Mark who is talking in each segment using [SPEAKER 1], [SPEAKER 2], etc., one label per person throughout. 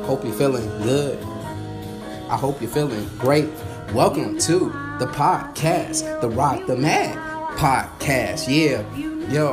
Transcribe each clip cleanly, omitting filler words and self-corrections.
[SPEAKER 1] hope you're feeling good. I hope you're feeling great. Welcome to the podcast, the Rock the Mad podcast. Yeah, yo.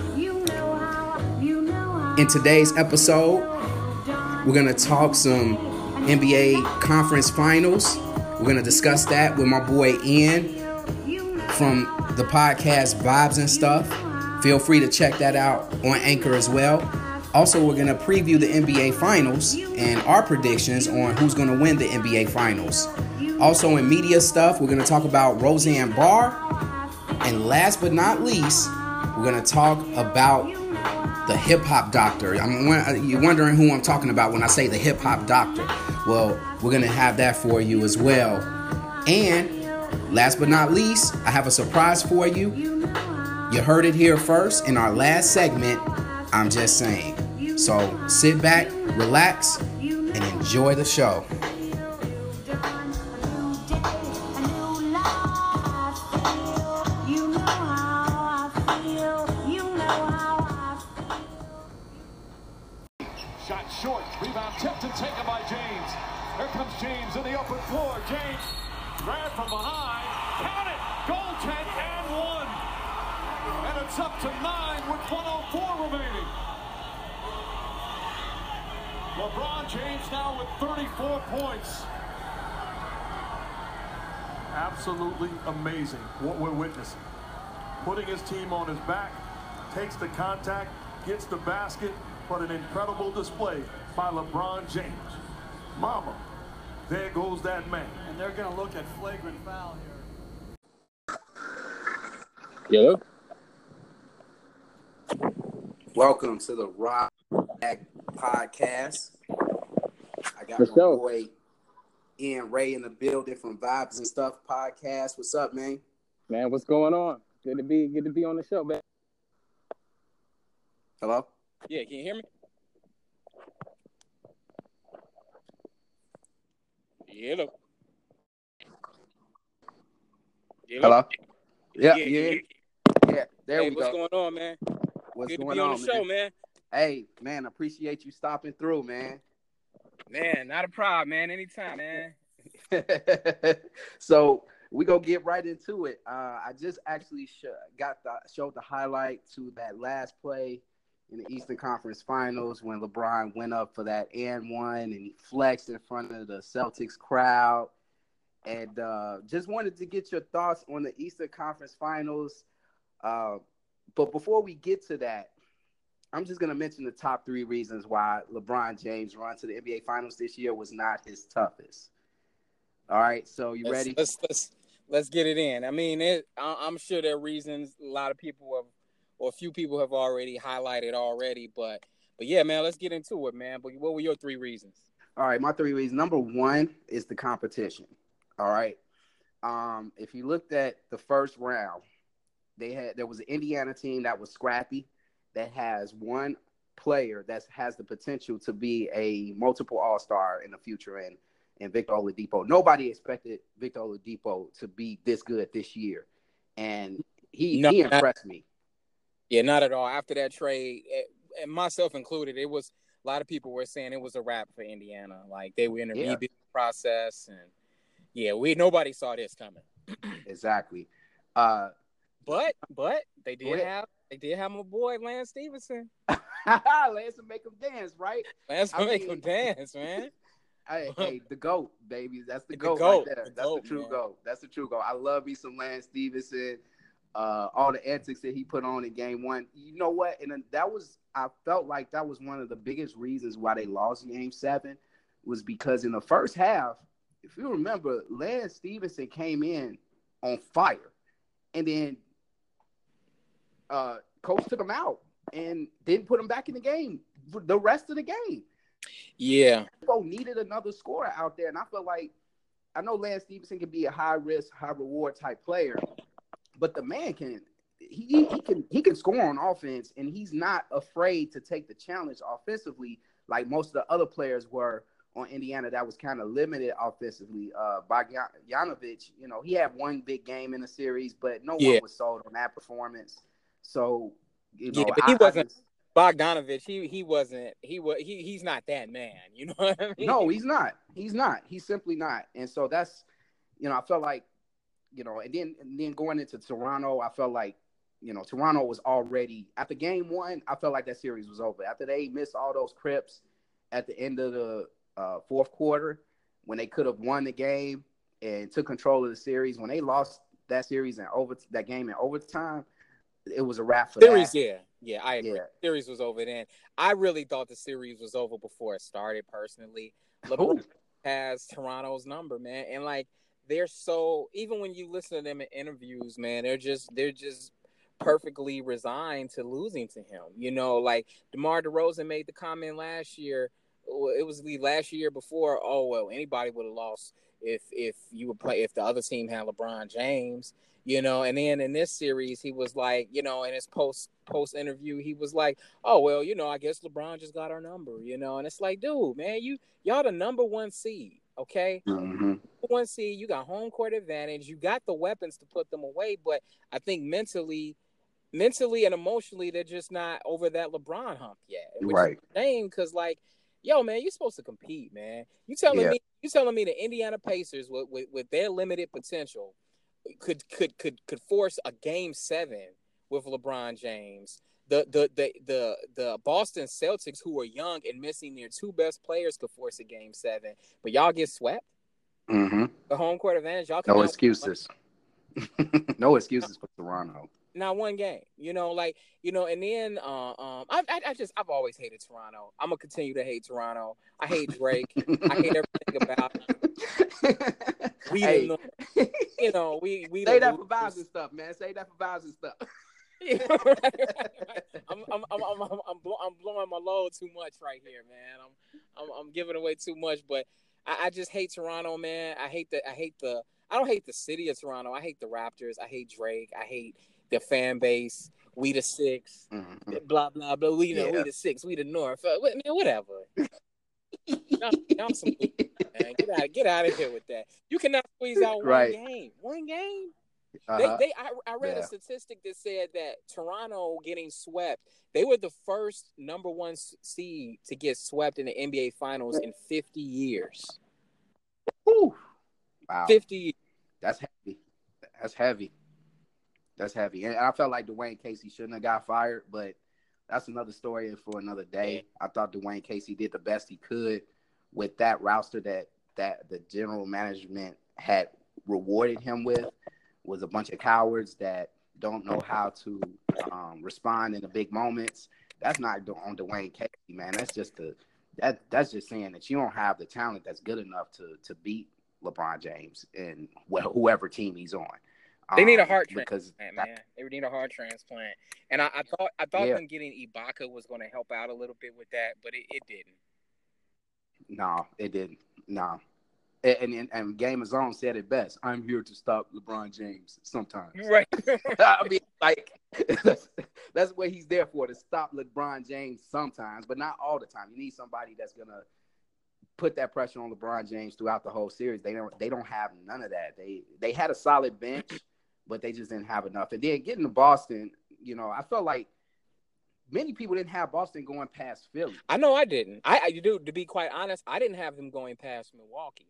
[SPEAKER 1] In today's episode, we're going to talk some NBA conference finals. We're going to discuss that with my boy Ian from the podcast Vibes and Stuff. Feel free to check that out on Anchor as well. Also, we're going to preview the NBA Finals and our predictions on who's going to win the NBA Finals. Also, in media stuff, we're going to talk about Roseanne Barr. And last but not least, we're going to talk about the hip-hop doctor. You're wondering who I'm talking about when I say the hip-hop doctor. Well, we're going to have that for you as well. And last but not least, I have a surprise for you. You heard it here first in our last segment. I'm just saying. So sit back, relax, and enjoy the show.
[SPEAKER 2] Shot short, rebound tipped and taken by James. Here comes James in the open floor. James, grab from behind, count it, goaltend and one. And it's up to 9 with 1:04 remaining. LeBron James now with 34 points. Absolutely amazing what we're witnessing. Putting his team on his back, takes the contact, gets the basket. What an incredible display by LeBron James. Mama, there goes that man.
[SPEAKER 3] And they're going to look at flagrant foul here.
[SPEAKER 4] Hello.
[SPEAKER 1] Welcome to the Rock podcast. I got my boy Ian Ray in the building from Vibes and Stuff podcast. What's up, man?
[SPEAKER 4] Man, what's going on? Good to be on the show, man.
[SPEAKER 1] Hello?
[SPEAKER 4] Yeah, can you hear me? Hello.
[SPEAKER 1] Hello? Yeah. There
[SPEAKER 4] hey,
[SPEAKER 1] we
[SPEAKER 4] what's
[SPEAKER 1] go.
[SPEAKER 4] What's going on, man?
[SPEAKER 1] What's
[SPEAKER 4] Good
[SPEAKER 1] going
[SPEAKER 4] to be on the show, man.
[SPEAKER 1] Hey, man, appreciate you stopping through, man.
[SPEAKER 4] Man, not a problem, man. Anytime, man.
[SPEAKER 1] So we gonna get right into it. I just actually showed the highlight to that last play in the Eastern Conference Finals when LeBron went up for that and one and he flexed in front of the Celtics crowd. And just wanted to get your thoughts on the Eastern Conference Finals. But before we get to that, I'm just going to mention the top 3 reasons why LeBron James' run to the NBA Finals this year was not his toughest. All right, so you ready?
[SPEAKER 4] Let's get it in. I mean, I'm sure there are reasons a lot of people have, or a few people have already highlighted already. But yeah, man, let's get into it, man. But what were your 3 reasons?
[SPEAKER 1] All right, my 3 reasons. Number 1 is the competition. All right. If you looked at the first round, there was an Indiana team that was scrappy, that has one player that has the potential to be a multiple All-Star in the future, and Victor Oladipo. Nobody expected Victor Oladipo to be this good this year, and he impressed me.
[SPEAKER 4] Yeah, not at all. After that trade, and myself included, it was a lot of people were saying it was a wrap for Indiana. Like they were in a rebuild process, and nobody saw this coming.
[SPEAKER 1] Exactly.
[SPEAKER 4] But they did have my boy Lance Stephenson.
[SPEAKER 1] Lance will make him dance, right?
[SPEAKER 4] Make him dance, man.
[SPEAKER 1] Hey, the GOAT, baby. That's the GOAT right there. That's the true GOAT. That's the true GOAT. I love me some Lance Stephenson. All the antics that he put on in game 1. You know what? And I felt like that was one of the biggest reasons why they lost game 7 was because in the first half, if you remember, Lance Stephenson came in on fire. And then coach took him out and didn't put him back in the game for the rest of the game.
[SPEAKER 4] Yeah.
[SPEAKER 1] People needed another scorer out there. And I feel like, I know Lance Stephenson can be a high risk, high reward type player, but the man he can score on offense, and he's not afraid to take the challenge offensively like most of the other players were on Indiana that was kind of limited offensively. Bogdanovic, he had one big game in the series, but no one was sold on that performance. So,
[SPEAKER 4] but he wasn't. Bogdanovich, he's not that man. You know what I mean?
[SPEAKER 1] No, he's not. He's not. He's simply not. And so that's, I felt like, and then going into Toronto, I felt like, Toronto was already after game one. I felt like that series was over after they missed all those crips at the end of the fourth quarter when they could have won the game and took control of the series. When they lost that series and that game in overtime, it was a wrap for
[SPEAKER 4] series.
[SPEAKER 1] That.
[SPEAKER 4] Yeah, I agree. Yeah. Series was over then. I really thought the series was over before it started. Personally, LeBron has Toronto's number, man, and like they're so. Even when you listen to them in interviews, man, they're just perfectly resigned to losing to him. Like DeMar DeRozan made the comment last year. It was the last year before. Oh well, anybody would have lost if the other team had LeBron James. And then in this series, he was like, in his post interview, he was like, oh, well, I guess LeBron just got our number, and it's like, dude, man, y'all the number one seed. Okay.
[SPEAKER 1] Mm-hmm.
[SPEAKER 4] One seed, you got home court advantage. You got the weapons to put them away. But I think mentally and emotionally, they're just not over that LeBron hump yet. Which
[SPEAKER 1] right.
[SPEAKER 4] is a shame because like, yo, man, you're supposed to compete, man. You telling me the Indiana Pacers with their limited potential could force a game 7 with LeBron James. The Boston Celtics, who are young and missing their 2 best players, could force a game 7. But y'all get swept.
[SPEAKER 1] Mm-hmm.
[SPEAKER 4] The home court advantage. Y'all
[SPEAKER 1] no excuses. No excuses for Toronto.
[SPEAKER 4] Not one game, and then I've always hated Toronto. I'm gonna continue to hate Toronto. I hate Drake. I hate everything about it. We
[SPEAKER 1] say that for vibes and stuff, man. Say that for vibes and stuff.
[SPEAKER 4] Right. I'm blowing my load too much right here, man. I'm giving away too much, but I just hate Toronto, man. I don't hate the city of Toronto. I hate the Raptors. I hate Drake. I hate the fan base. We the 6.
[SPEAKER 1] Mm-hmm.
[SPEAKER 4] Blah blah blah. We we the 6. We the North. Man, whatever. Y'all some man. Get out of here with that. You cannot squeeze out one game. One game. Uh-huh. I read a statistic that said that Toronto getting swept, they were the first number 1 seed to get swept in the NBA Finals in 50 years.
[SPEAKER 1] Ooh. Wow.
[SPEAKER 4] 50 years.
[SPEAKER 1] That's heavy. And I felt like Dwayne Casey shouldn't have got fired, but that's another story for another day. I thought Dwayne Casey did the best he could with that roster that the general management had rewarded him with. Was a bunch of cowards that don't know how to respond in the big moments. That's not on Dwayne Casey, man. That's just that's just saying that you don't have the talent that's good enough to beat LeBron James and whoever team he's on.
[SPEAKER 4] They need a heart transplant, man. They need a heart transplant. And I thought them getting Ibaka was going to help out a little bit with that, but it didn't.
[SPEAKER 1] No, it didn't. No. And Game of Zone said it best. I'm here to stop LeBron James sometimes.
[SPEAKER 4] Right.
[SPEAKER 1] I mean, like, that's what he's there for, to stop LeBron James sometimes, but not all the time. You need somebody that's going to put that pressure on LeBron James throughout the whole series. They don't have none of that. They had a solid bench, but they just didn't have enough. And then getting to Boston, I felt like many people didn't have Boston going past Philly.
[SPEAKER 4] I know I didn't. I do, to be quite honest, I didn't have them going past Milwaukee.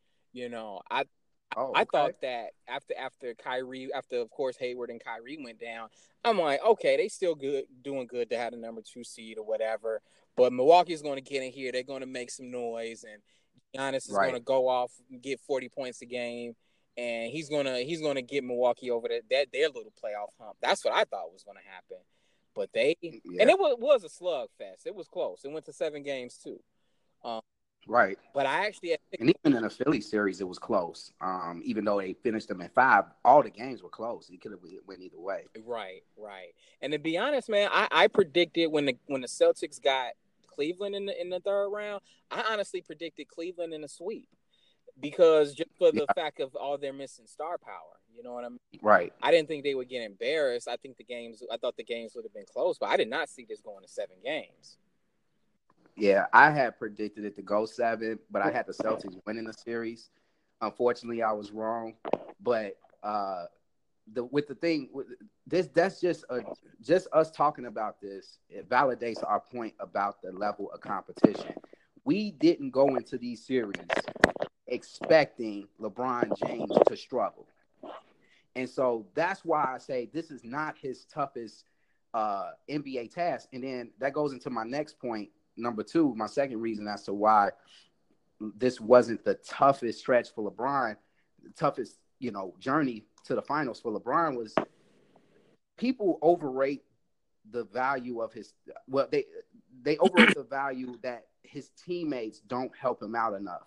[SPEAKER 4] I thought that after Kyrie, of course Hayward and Kyrie went down, I'm like, okay, they still doing good to have the number 2 seed or whatever. But Milwaukee's going to get in here. They're going to make some noise, and Giannis is going to go off and get 40 points a game, and he's going to get Milwaukee over their little playoff hump. That's what I thought was going to happen. But and it was a slugfest. It was close. It went to 7 games too.
[SPEAKER 1] Right.
[SPEAKER 4] But I actually
[SPEAKER 1] and even in the Philly series, it was close. Even though they finished them in 5, all the games were close. It could have went either way.
[SPEAKER 4] Right. And to be honest, man, I predicted when the Celtics got Cleveland in the 3rd round, I honestly predicted Cleveland in a sweep because just for the fact of all their missing star power. You know what I mean?
[SPEAKER 1] Right.
[SPEAKER 4] I didn't think they would get embarrassed. I thought the games would have been close, but I did not see this going to 7 games.
[SPEAKER 1] Yeah, I had predicted it to go 7, but I had the Celtics winning the series. Unfortunately, I was wrong. But that's just us talking about this. It validates our point about the level of competition. We didn't go into these series expecting LeBron James to struggle. And so that's why I say this is not his toughest NBA task. And then that goes into my next point, number 2, my second reason as to why this wasn't the toughest stretch for LeBron, the toughest, journey to the finals for LeBron was people overrate the value of they overrate the value that his teammates don't help him out enough.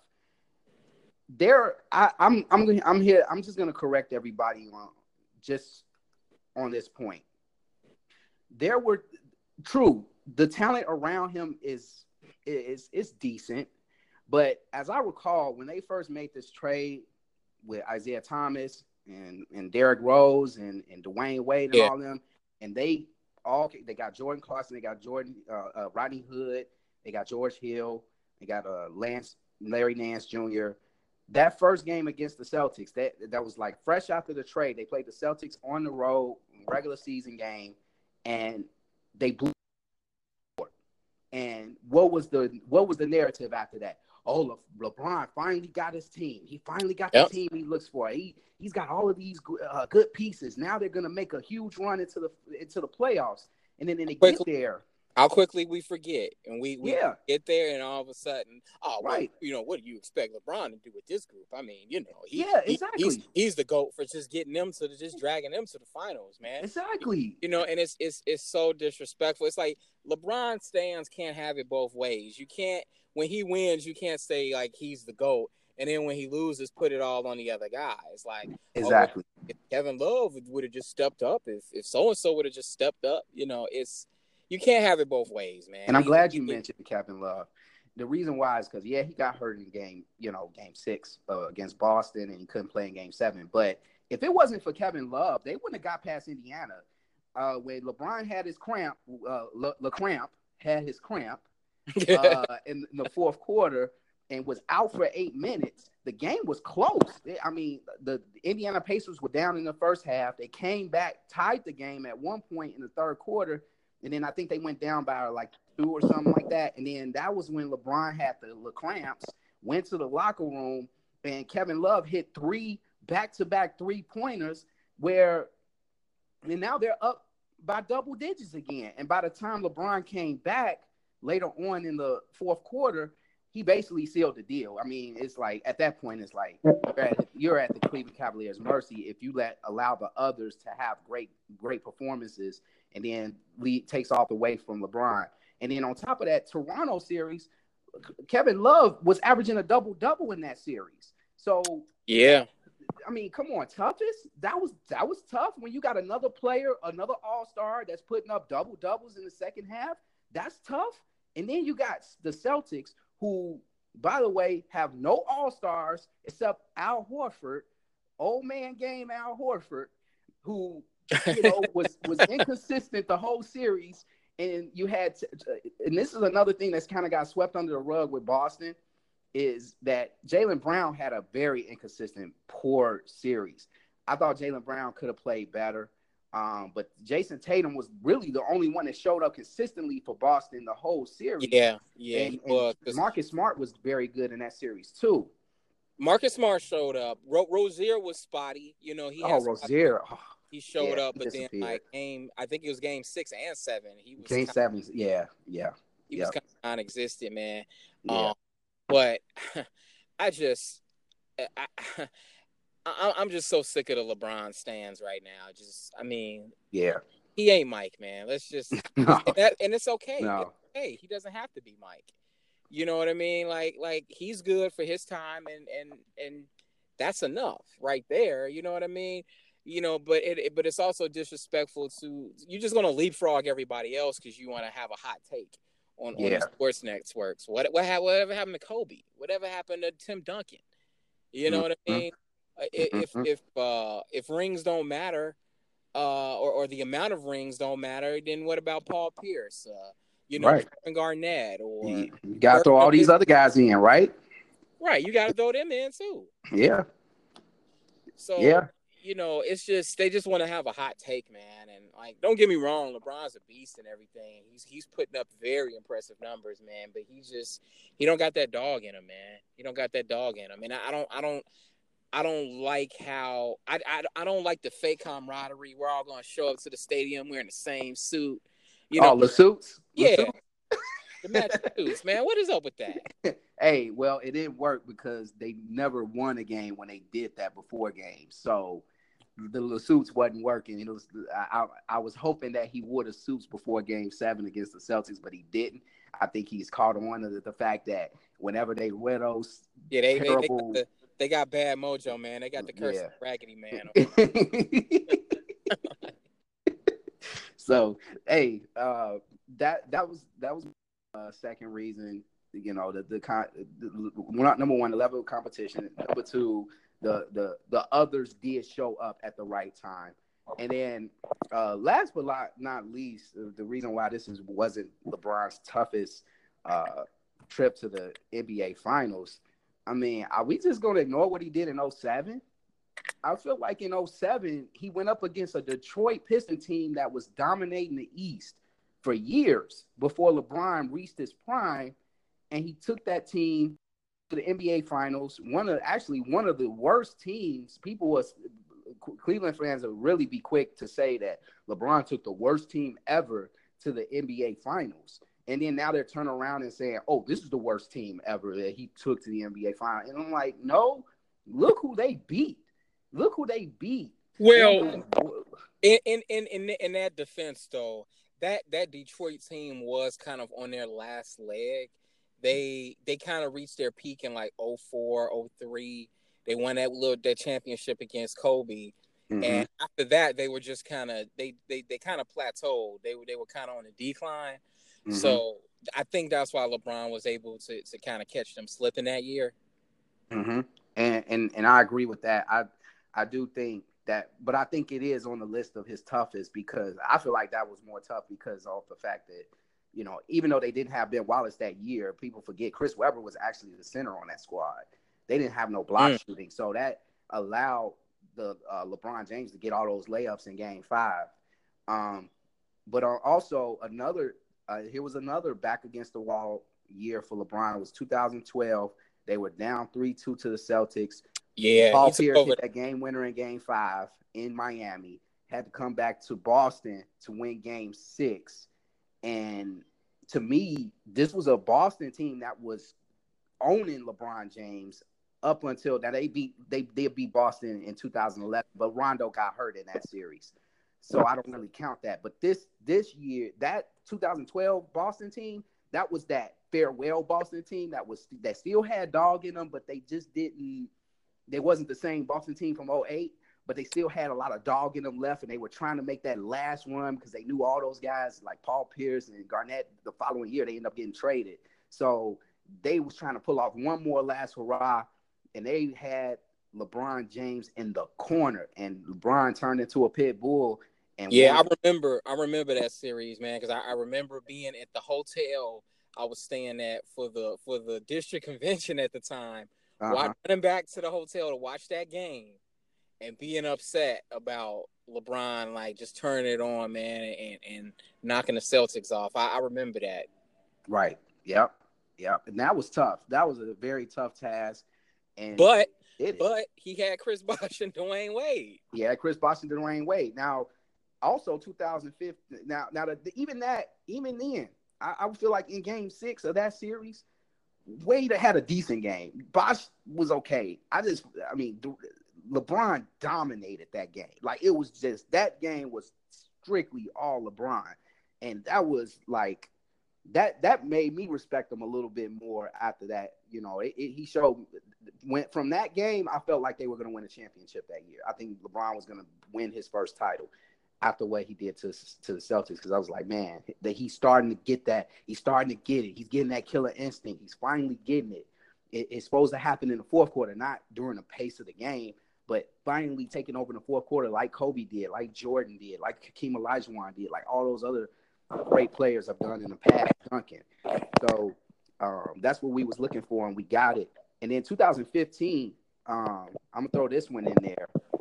[SPEAKER 1] I'm just gonna correct everybody on this point. The talent around him is decent, but as I recall, when they first made this trade with Isaiah Thomas and Derrick Rose and Dwayne Wade and all them, and they got Jordan Clarkson, they got Rodney Hood, they got George Hill, they got Larry Nance Jr. That first game against the Celtics, that was like fresh after the trade. They played the Celtics on the road, regular season game, and they blew. And what was the narrative after that? Oh, LeBron finally got his team. He finally got the team he looks for. He's got all of these good pieces. Now they're gonna make a huge run into the playoffs, and then they get there.
[SPEAKER 4] How quickly we forget, and we get there, and all of a sudden, what do you expect LeBron to do with this group? I mean,
[SPEAKER 1] exactly.
[SPEAKER 4] He's the GOAT for just getting them just dragging them to the finals, man.
[SPEAKER 1] Exactly.
[SPEAKER 4] And it's so disrespectful. It's like LeBron stans can't have it both ways. You can't, when he wins, you can't say like he's the GOAT, and then when he loses, put it all on the other guys. Like
[SPEAKER 1] exactly.
[SPEAKER 4] If Kevin Love would have just stepped up, if so and so would have just stepped up, you can't have it both ways, man.
[SPEAKER 1] And I'm glad you mentioned Kevin Love. The reason why is because, he got hurt in game 6 against Boston, and he couldn't play in game 7. But if it wasn't for Kevin Love, they wouldn't have got past Indiana. When LeBron had his cramp, LeCramp had his cramp in the fourth quarter and was out for 8 minutes, the game was close. I mean, the Indiana Pacers were down in the first half. They came back, tied the game at one point in the third quarter. And then I think they went down by like 2 or something like that. And then that was when LeBron had the cramps, went to the locker room, and Kevin Love hit 3 back-to-back 3-pointers and now they're up by double digits again. And by the time LeBron came back later on in the fourth quarter, he basically sealed the deal. I mean, it's like at that point, it's like you're at the Cleveland Cavaliers' mercy if you allow the others to have great performances, and then takes off away from LeBron. And then on top of that, Toronto series, Kevin Love was averaging a double-double in that series. So
[SPEAKER 4] yeah,
[SPEAKER 1] I mean, come on, toughest? That was tough when you got another player, another all-star that's putting up double-doubles in the second half. That's tough. And then you got the Celtics, who, by the way, have no all-stars except Al Horford, old man game Al Horford, who was inconsistent the whole series. And you had and this is another thing that's kind of got swept under the rug with Boston, is that Jaylen Brown had a very inconsistent, poor series. I thought Jaylen Brown could have played better. But Jason Tatum was really the only one that showed up consistently for Boston the whole series.
[SPEAKER 4] Yeah.
[SPEAKER 1] And Marcus Smart was very good in that series too.
[SPEAKER 4] Marcus Smart showed up. Rozier was spotty.
[SPEAKER 1] Rozier.
[SPEAKER 4] He showed up, but then I think it was game 6 and 7. He was
[SPEAKER 1] game 7. Yeah.
[SPEAKER 4] He was kind of non-existent, man.
[SPEAKER 1] Yeah.
[SPEAKER 4] But I'm just so sick of the LeBron stands right now. He ain't Mike, man. Let's just
[SPEAKER 1] no.
[SPEAKER 4] And it's okay.
[SPEAKER 1] No.
[SPEAKER 4] Hey, he doesn't have to be Mike. You know what I mean? Like he's good for his time, and that's enough right there. You know what I mean? But it's also disrespectful to, you're just gonna leapfrog everybody else because you want to have a hot take on the sports networks. Whatever happened to Kobe? Whatever happened to Tim Duncan? You know what I mean? If rings don't matter, or the amount of rings don't matter, then what about Paul Pierce?
[SPEAKER 1] Right.
[SPEAKER 4] Kevin Garnett, or
[SPEAKER 1] you got to throw all these other guys in, right?
[SPEAKER 4] Right, you got to throw them in too.
[SPEAKER 1] Yeah.
[SPEAKER 4] So it's just they just want to have a hot take, man. And like, don't get me wrong, LeBron's a beast and everything. He's putting up very impressive numbers, man. But he don't got that dog in him, man. He don't got that dog in him. And I don't like how I don't like the fake camaraderie. We're all gonna show up to the stadium wearing the same suit.
[SPEAKER 1] The suits.
[SPEAKER 4] Yeah. The matching suits, man. What is up with that?
[SPEAKER 1] Hey, well, it didn't work because they never won a game when they did that before games. So the suits wasn't working. I was hoping that he wore the suits before Game 7 against the Celtics, but he didn't. I think he's caught on to the fact that whenever they wear those terrible...
[SPEAKER 4] They got bad mojo, man. They got the curse of Raggedy Man.
[SPEAKER 1] So, hey, that was second reason, number one, the level of competition. Number two, the others did show up at the right time. And then last but not least, the reason why this wasn't LeBron's toughest trip to the NBA Finals, I mean, are we just going to ignore what he did in 2007? I feel like in 2007, he went up against a Detroit Pistons team that was dominating the East for years before LeBron reached his prime, and he took that team to the NBA Finals. One of the worst teams. Cleveland fans will really be quick to say that LeBron took the worst team ever to the NBA Finals. And then now they're turning around and saying, oh, this is the worst team ever that he took to the NBA Finals. And I'm like, no, look who they beat. Look who they beat.
[SPEAKER 4] Well, in that defense, though, that Detroit team was kind of on their last leg. They kind of reached their peak in like 2004, 2003. They won that championship against Kobe. Mm-hmm. And after that, they were just kind of they kind of plateaued. They were kind of on a decline. Mm-hmm. So I think that's why LeBron was able to kind of catch them slipping that year.
[SPEAKER 1] Mm-hmm. And I agree with that. I do think that, but I think it is on the list of his toughest because I feel like that was more tough because of the fact that, even though they didn't have Ben Wallace that year, people forget Chris Webber was actually the center on that squad. They didn't have no block shooting. So that allowed the LeBron James to get all those layups in Game 5. But also here was another back against the wall year for LeBron. It was 2012. They were down 3-2 to the Celtics.
[SPEAKER 4] Yeah,
[SPEAKER 1] Paul Pierce hit that game winner in Game 5 in Miami. Had to come back to Boston to win Game 6. And to me, this was a Boston team that was owning LeBron James up until that they beat Boston in 2011. But Rondo got hurt in that series, so I don't really count that. But this year, that 2012 Boston team, that was that farewell Boston team that still had dog in them, but they just didn't. They wasn't the same Boston team from 2008, but they still had a lot of dog in them left, and they were trying to make that last run because they knew all those guys like Paul Pierce and Garnett. The following year, they ended up getting traded. So they was trying to pull off one more last hurrah, and they had LeBron James in the corner, and LeBron turned into a pit bull. And
[SPEAKER 4] I remember that series, man, because I remember being at the hotel I was staying at for the district convention at the time. Running back to the hotel to watch that game and being upset about LeBron, like, just turning it on, man, and knocking the Celtics off. I remember that.
[SPEAKER 1] Right. Yep. And that was tough. That was a very tough task.
[SPEAKER 4] But he had Chris Bosh and Dwayne Wade.
[SPEAKER 1] Yeah, Chris Bosh and Dwayne Wade. Now, also 2015. Now even then, I feel like in Game 6 of that series, Wade had a decent game. Bosh was okay. LeBron dominated that game. Like, it was just, that game was strictly all LeBron. And that was like, that made me respect him a little bit more after that. He went from that game, I felt like they were going to win a championship that year. I think LeBron was going to win his first title after what he did to the Celtics, because I was like, man, that he's starting to get that. He's starting to get it. He's getting that killer instinct. He's finally getting it. It's supposed to happen in the fourth quarter, not during the pace of the game, but finally taking over in the fourth quarter like Kobe did, like Jordan did, like Hakeem Olajuwon did, like all those other great players have done in the past, Duncan. So that's what we was looking for, and we got it. And then 2015, I'm going to throw this one in there.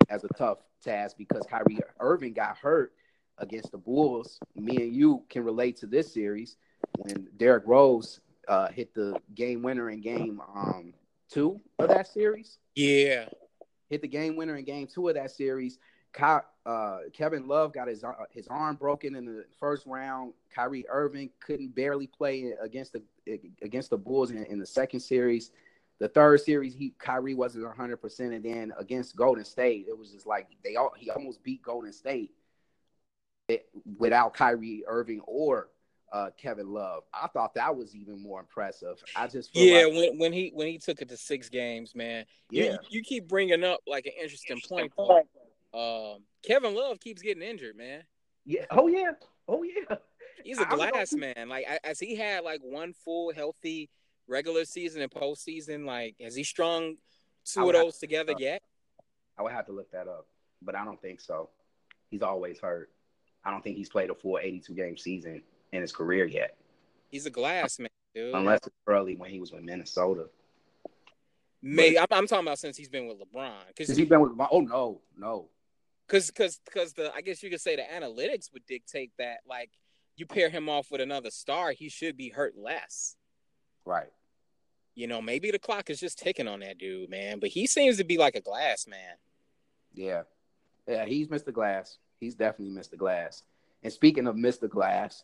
[SPEAKER 1] as a tough task because Kyrie Irving got hurt against the Bulls. Me and you can relate to this series when Derrick Rose hit the game winner in game 2 of that series.
[SPEAKER 4] Yeah.
[SPEAKER 1] Hit the game winner in game 2 of that series. Kevin Love got his arm broken in the first round. Kyrie Irving couldn't barely play against the Bulls in the second series. The third series, Kyrie wasn't 100%, and then against Golden State, it was just like he almost beat Golden State without Kyrie Irving or Kevin Love. I thought that was even more impressive. I just feel
[SPEAKER 4] like when he took it to 6 games, man.
[SPEAKER 1] Yeah,
[SPEAKER 4] you keep bringing up like an interesting point. Kevin Love keeps getting injured, man.
[SPEAKER 1] Yeah. Oh yeah.
[SPEAKER 4] He's a glass man. Like as he had like one full healthy regular season and postseason, like has he strung 2 of those together yet?
[SPEAKER 1] I would have to look that up, but I don't think so. He's always hurt. I don't think he's played a full 82-game season in his career yet.
[SPEAKER 4] He's a glass man, dude.
[SPEAKER 1] Unless it's early when he was with Minnesota.
[SPEAKER 4] I'm talking about since he's been with LeBron.
[SPEAKER 1] Since he's been with LeBron? Oh no.
[SPEAKER 4] Because I guess you could say the analytics would dictate that, like, you pair him off with another star, he should be hurt less.
[SPEAKER 1] Right.
[SPEAKER 4] You know, maybe the clock is just ticking on that dude, man. But he seems to be like a glass man.
[SPEAKER 1] Yeah, he's Mr. Glass. He's definitely Mr. Glass. And speaking of Mr. Glass,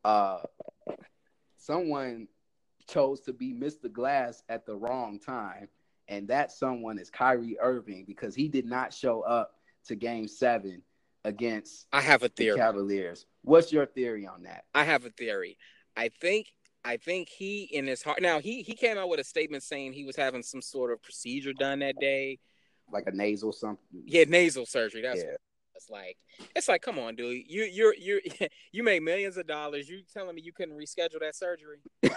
[SPEAKER 1] someone chose to be Mr. Glass at the wrong time, and that someone is Kyrie Irving because he did not show up to Game 7 against the Cavaliers. What's your theory on that?
[SPEAKER 4] I have a theory. I think he in his heart. Now he came out with a statement saying he was having some sort of procedure done that day,
[SPEAKER 1] like a nasal something.
[SPEAKER 4] Yeah, nasal surgery. That's what it's like. Come on, dude. You make millions of dollars. You telling me you couldn't reschedule that surgery?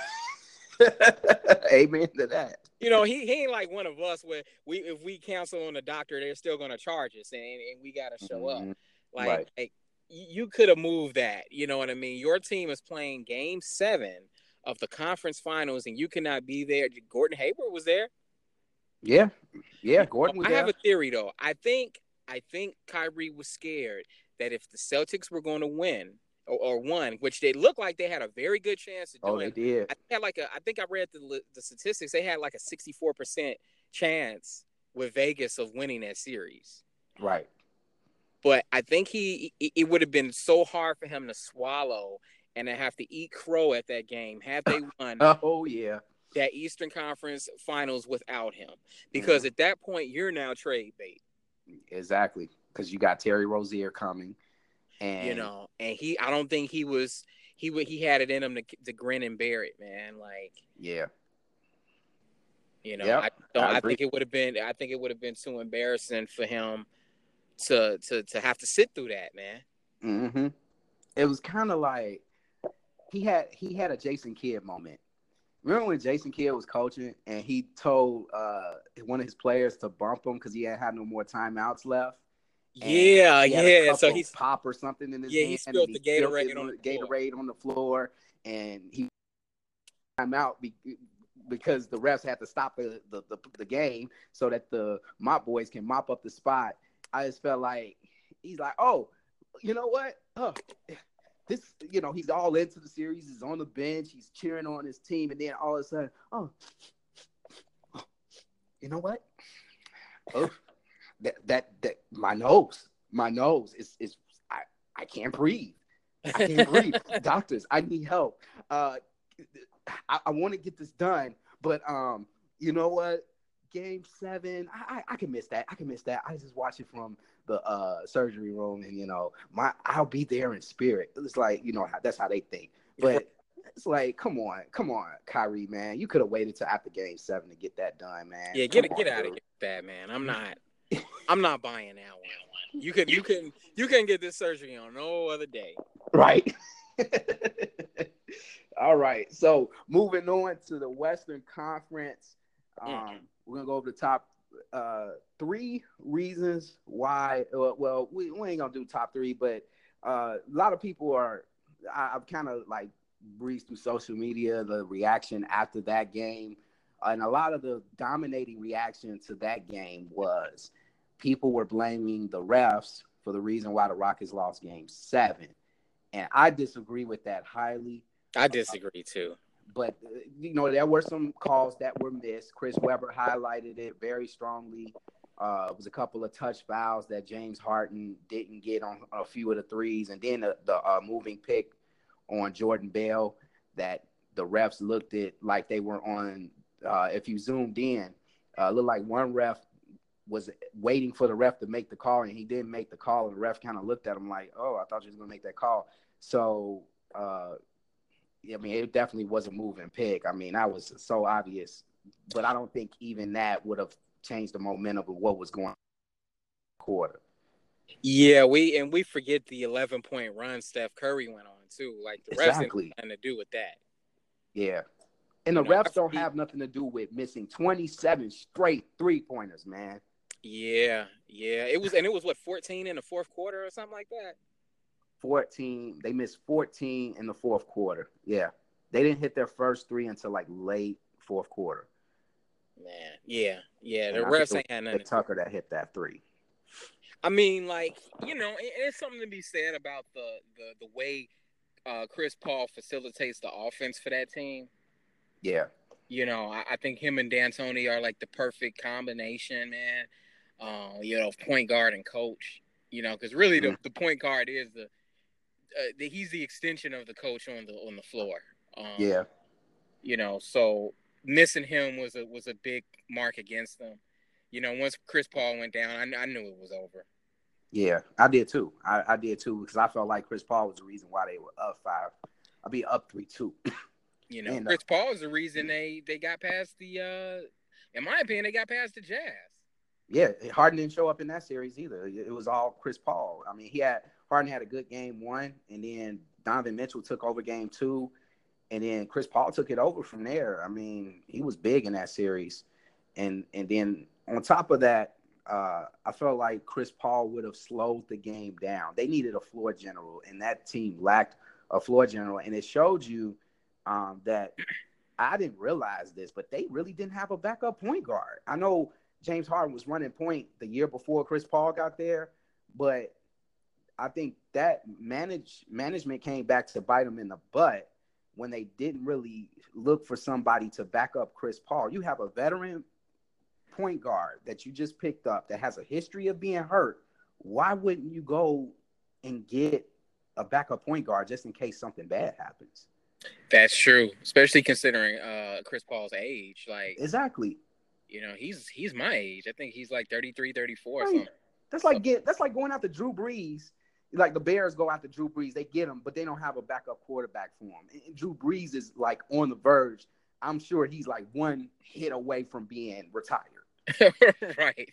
[SPEAKER 1] Amen to that.
[SPEAKER 4] You know, he ain't like one of us where if we cancel on the doctor, they're still gonna charge us, and we gotta show up. Like you could have moved that. You know what I mean? Your team is playing Game 7 of the conference finals, and you cannot be there. Gordon Hayward was there.
[SPEAKER 1] Yeah, Gordon was there.
[SPEAKER 4] I have a theory though. I think Kyrie was scared that if the Celtics were going to win or won, which they looked like they had a very good chance of doing.
[SPEAKER 1] Oh, they did.
[SPEAKER 4] I think I read the statistics. They had like a 64% chance with Vegas of winning that series.
[SPEAKER 1] Right.
[SPEAKER 4] But I think it would have been so hard for him to swallow and to have to eat crow at that game had they won.
[SPEAKER 1] Oh yeah.
[SPEAKER 4] That Eastern Conference Finals without him, because at that point you're now trade bait.
[SPEAKER 1] Exactly, because you got Terry Rozier coming, and
[SPEAKER 4] you know, and I don't think he had it in him to grin and bear it, man. Like,
[SPEAKER 1] yeah,
[SPEAKER 4] you know, I think it would have been too embarrassing for him to have to sit through that, man.
[SPEAKER 1] Mm-hmm. It was kind of like he had a Jason Kidd moment. Remember when Jason Kidd was coaching and he told one of his players to bump him because he had no more timeouts left?
[SPEAKER 4] Yeah. So he's
[SPEAKER 1] pop or something in his
[SPEAKER 4] hand.
[SPEAKER 1] He
[SPEAKER 4] spilled the
[SPEAKER 1] Gatorade on the floor, and he timeout because the refs had to stop the game so that the mop boys can mop up the spot. I just felt like he's like, oh, you know what? Oh, this, you know, he's all into the series. He's on the bench. He's cheering on his team. And then all of a sudden, you know what? Oh, that my nose is I can't breathe. I can't breathe. Doctors, I need help. I want to get this done, but you know what? Game 7, I can miss that. I just watch it from the surgery room, and you know, I'll be there in spirit. It's like, you know, that's how they think. But it's like, come on, Kyrie, man, you could have waited till after Game 7 to get that done, man.
[SPEAKER 4] Yeah, get out of here with that, man. I'm not buying that one. You can get this surgery on no other day.
[SPEAKER 1] Right. All right. So moving on to the Western Conference. We're gonna go over the top 3 reasons why. Well, we ain't gonna do top 3, but a lot of people are. I've kind of like breezed through social media the reaction after that game, and a lot of the dominating reaction to that game was
[SPEAKER 5] people were blaming the refs for the reason why the Rockets lost Game 7. And I disagree with that highly.
[SPEAKER 4] I disagree too.
[SPEAKER 5] But, there were some calls that were missed. Chris Webber highlighted it very strongly. It was a couple of touch fouls that James Harden didn't get on a few of the threes. And then the moving pick on Jordan Bell that the refs looked at like they were on, if you zoomed in, looked like one ref was waiting for the ref to make the call, and he didn't make the call, and the ref kind of looked at him like, oh, I thought you was going to make that call. So, it definitely was a moving pick. That was so obvious. But I don't think even that would have changed the momentum of what was going on in the quarter.
[SPEAKER 4] Yeah, we forget the 11-point run Steph Curry went on, too. Like, the refs didn't have nothing to do with that.
[SPEAKER 5] Yeah. And the refs don't have nothing to do with missing 27 straight three-pointers, man.
[SPEAKER 4] Yeah. It was what, 14 in the fourth quarter or something like that? 14.
[SPEAKER 5] They missed 14 in the fourth quarter. Yeah. They didn't hit their first three until like late fourth quarter.
[SPEAKER 4] Man, yeah. The refs ain't had nothing.
[SPEAKER 5] Tucker that hit that three.
[SPEAKER 4] It's something to be said about the way Chris Paul facilitates the offense for that team.
[SPEAKER 5] Yeah.
[SPEAKER 4] I think him and D'Antoni are like the perfect combination, man. Point guard and coach. Because really the point guard is he's the extension of the coach on the floor.
[SPEAKER 5] Yeah.
[SPEAKER 4] So missing him was a big mark against them. Once Chris Paul went down, I knew it was over.
[SPEAKER 5] Yeah, I did too. I did too, because I felt like Chris Paul was the reason why they were up 5. Up 3-2.
[SPEAKER 4] Chris Paul is the reason they got past in my opinion, they got past the Jazz.
[SPEAKER 5] Yeah, Harden didn't show up in that series either. It was all Chris Paul. Harden had a good game 1, and then Donovan Mitchell took over game 2, and then Chris Paul took it over from there. He was big in that series. And then on top of that, I felt like Chris Paul would have slowed the game down. They needed a floor general, and that team lacked a floor general. And it showed you that I didn't realize this, but they really didn't have a backup point guard. I know James Harden was running point the year before Chris Paul got there, but I think that management came back to bite them in the butt when they didn't really look for somebody to back up Chris Paul. You have a veteran point guard that you just picked up that has a history of being hurt. Why wouldn't you go and get a backup point guard just in case something bad happens?
[SPEAKER 4] That's true, especially considering Chris Paul's age. Like,
[SPEAKER 5] exactly.
[SPEAKER 4] He's my age. I think he's like 33, 34
[SPEAKER 5] right.
[SPEAKER 4] or something.
[SPEAKER 5] That's like going after Drew Brees. Like the Bears go after Drew Brees, they get him, but they don't have a backup quarterback for him. And Drew Brees is like on the verge. I'm sure he's like one hit away from being retired.
[SPEAKER 4] Right.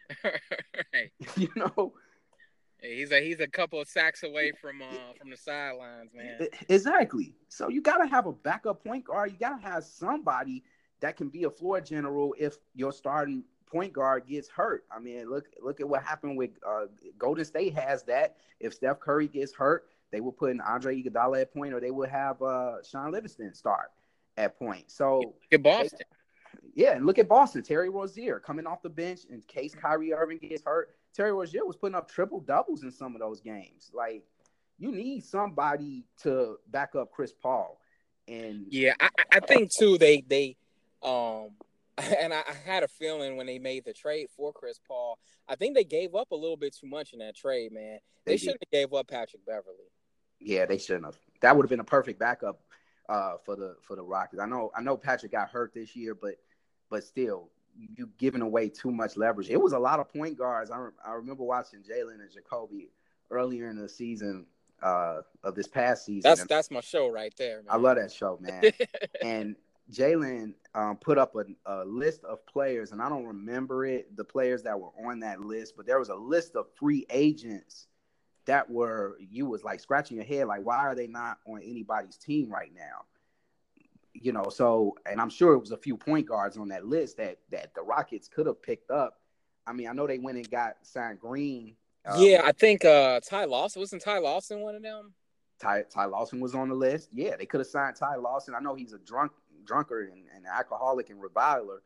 [SPEAKER 4] He's a couple of sacks away from the sidelines, man.
[SPEAKER 5] Exactly. So you gotta have a backup point guard. You gotta have somebody that can be a floor general if your starting point guard gets hurt. Look at what happened with Golden State has that. If Steph Curry gets hurt, they will put in Andre Iguodala at point, or they will have Sean Livingston start at point. So
[SPEAKER 4] look at Boston.
[SPEAKER 5] And look at Boston. Terry Rozier coming off the bench in case Kyrie Irving gets hurt. Terry Rozier was putting up triple doubles in some of those games. Like, you need somebody to back up Chris Paul. And
[SPEAKER 4] I think too they and I had a feeling when they made the trade for Chris Paul, I think they gave up a little bit too much in that trade, man. They shouldn't have gave up Patrick Beverley.
[SPEAKER 5] Yeah, they shouldn't have. That would have been a perfect backup for the Rockets. I know Patrick got hurt this year, but still, you giving away too much leverage. It was a lot of point guards. I remember watching Jalen and Jacoby earlier in the season of this past season.
[SPEAKER 4] That's my show right there, man.
[SPEAKER 5] I love that show, man. And Jalen put up a list of players, and I don't remember the players that were on that list, but there was a list of free agents that you was like scratching your head, like, why are they not on anybody's team right now? So, and I'm sure it was a few point guards on that list that the Rockets could have picked up. I know they went and signed Green.
[SPEAKER 4] I think Ty Lawson. Wasn't Ty Lawson one of them?
[SPEAKER 5] Ty Lawson was on the list. Yeah, they could have signed Ty Lawson. I know he's a drunkard and an alcoholic and reviler.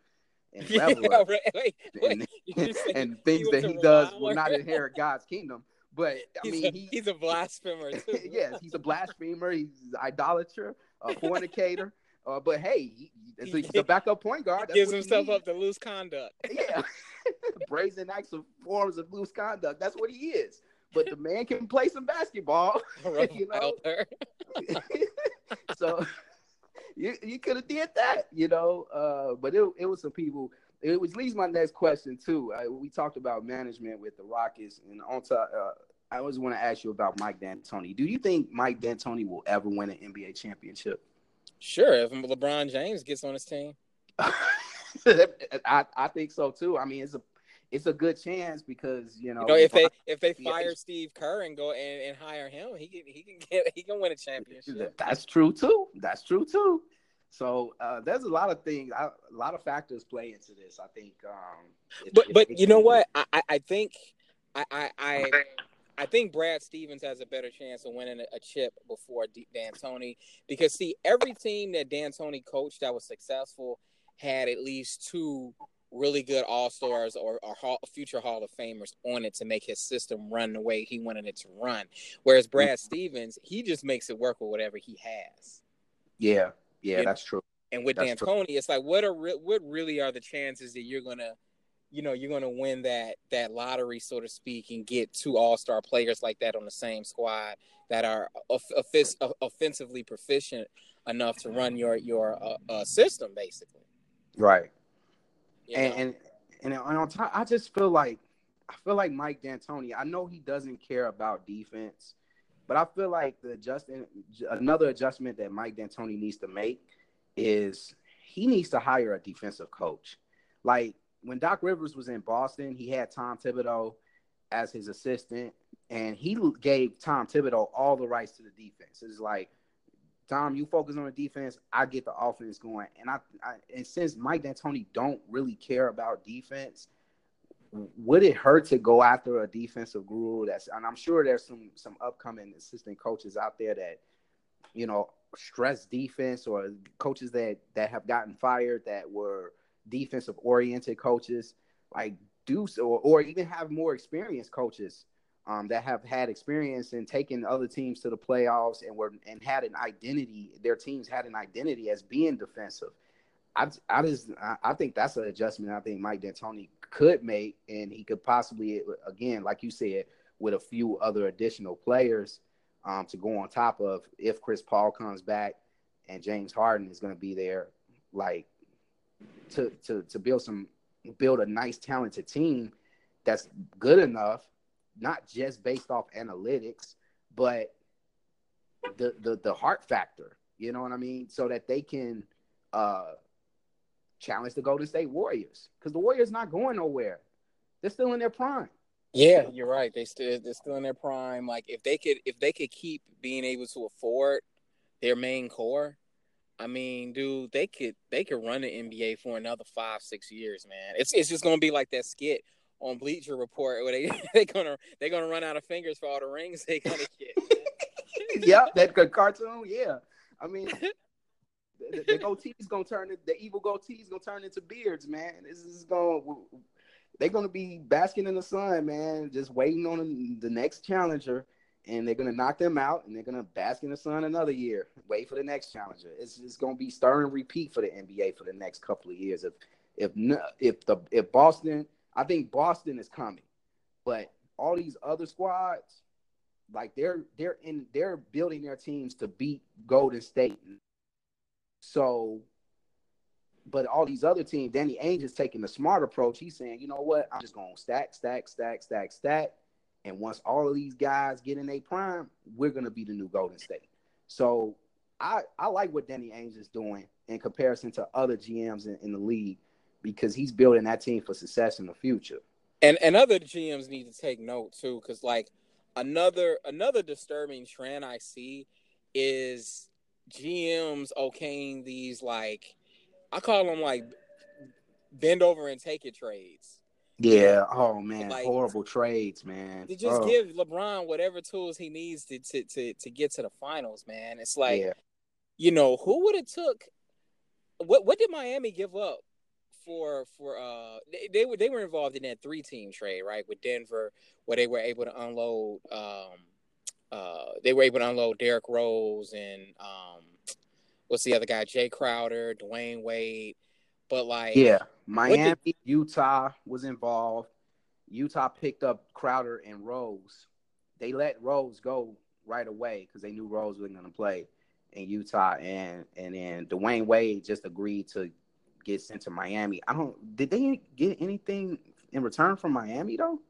[SPEAKER 5] and reveler,
[SPEAKER 4] wait.
[SPEAKER 5] and things that he does will not inherit God's kingdom. But I mean,
[SPEAKER 4] he's a blasphemer too.
[SPEAKER 5] Yes, he's a blasphemer. He's an idolater, a fornicator. But hey, he's a backup point guard.
[SPEAKER 4] He gives himself up to loose conduct.
[SPEAKER 5] Yeah, brazen acts of forms of loose conduct. That's what he is. But the man can play some basketball. You know. So you could have did that, you know. But it was some people. It leads my next question too. We talked about management with the Rockets, and on top, I always want to ask you about Mike D'Antoni. Do you think Mike D'Antoni will ever win an NBA championship?
[SPEAKER 4] Sure, if LeBron James gets on his team.
[SPEAKER 5] I think so too. I mean, it's a good chance because you know
[SPEAKER 4] if they fire Steve Kerr and go and hire him, he can win a championship.
[SPEAKER 5] That's true too. So there's a lot of things, a lot of factors play into this. I think.
[SPEAKER 4] But you know what? I think I think Brad Stevens has a better chance of winning a chip before D'Antoni, because see, every team that D'Antoni coached that was successful had at least two really good All-Stars or future Hall of Famers on it to make his system run the way he wanted it to run. Whereas Brad Stevens, he just makes it work with whatever he has.
[SPEAKER 5] Yeah, that's true.
[SPEAKER 4] And with D'Antoni, it's like, what really are the chances that you're gonna win that lottery, so to speak, and get two all-star players like that on the same squad that are offensively proficient enough to run your system, basically.
[SPEAKER 5] Right. And on top, I feel like Mike D'Antoni, I know he doesn't care about defense, but I feel like another adjustment that Mike D'Antoni needs to make is he needs to hire a defensive coach. Like when Doc Rivers was in Boston, he had Tom Thibodeau as his assistant, and he gave Tom Thibodeau all the rights to the defense. It's like, Tom, you focus on the defense, I get the offense going. And since Mike D'Antoni don't really care about defense, would it hurt to go after a defensive guru? And I'm sure there's some upcoming assistant coaches out there that, you know, stress defense, or coaches that have gotten fired that were defensive oriented coaches, like do so, or even have more experienced coaches that have had experience in taking other teams to the playoffs and had an identity. Their teams had an identity as being defensive. I think that's an adjustment I think Mike D'Antoni could make, and he could possibly, again, like you said, with a few other additional players to go on top of, if Chris Paul comes back and James Harden is going to be there, like to build a nice talented team that's good enough, not just based off analytics, but the heart factor, you know what I mean? So that they can challenge the Golden State Warriors, because the Warriors not going nowhere. They're still in their prime.
[SPEAKER 4] Yeah, you're right. They're still in their prime. Like if they could keep being able to afford their main core, I mean, dude, they could run the NBA for another 5-6 years, man. It's just gonna be like that skit on Bleacher Report where they're gonna run out of fingers for all the rings they're gonna get.
[SPEAKER 5] Yeah, that good cartoon. Yeah, I mean, the goatee's gonna turn the evil goatee's gonna turn into beards, man. They're gonna be basking in the sun, man, just waiting on the next challenger, and they're gonna knock them out, and they're gonna bask in the sun another year, wait for the next challenger. It's gonna be stir and repeat for the NBA for the next couple of years. If Boston. I think Boston is coming, but all these other squads, like they're building their teams to beat Golden State. So, but all these other teams, Danny Ainge is taking the smart approach. He's saying, you know what, I'm just gonna stack, and once all of these guys get in their prime, we're gonna be the new Golden State. So, I like what Danny Ainge is doing in comparison to other GMs in the league, because he's building that team for success in the future.
[SPEAKER 4] And other GMs need to take note too, because like another disturbing trend I see is GMs okaying these, like, I call them like bend over and take it trades.
[SPEAKER 5] Yeah. Oh man, like, horrible trades, man.
[SPEAKER 4] To just give LeBron whatever tools he needs to get to the finals, man. It's like, you know, who would have took what did Miami give up they were involved in that 3-team trade, right, with Denver, where they were able to unload Derrick Rose and what's the other guy, Jay Crowder, Dwayne Wade, but like
[SPEAKER 5] Miami, Utah was involved. Utah picked up Crowder and Rose. They let Rose go right away because they knew Rose wasn't going to play in Utah, and then Dwayne Wade just agreed to get sent to Miami. Did they get anything in return from Miami though?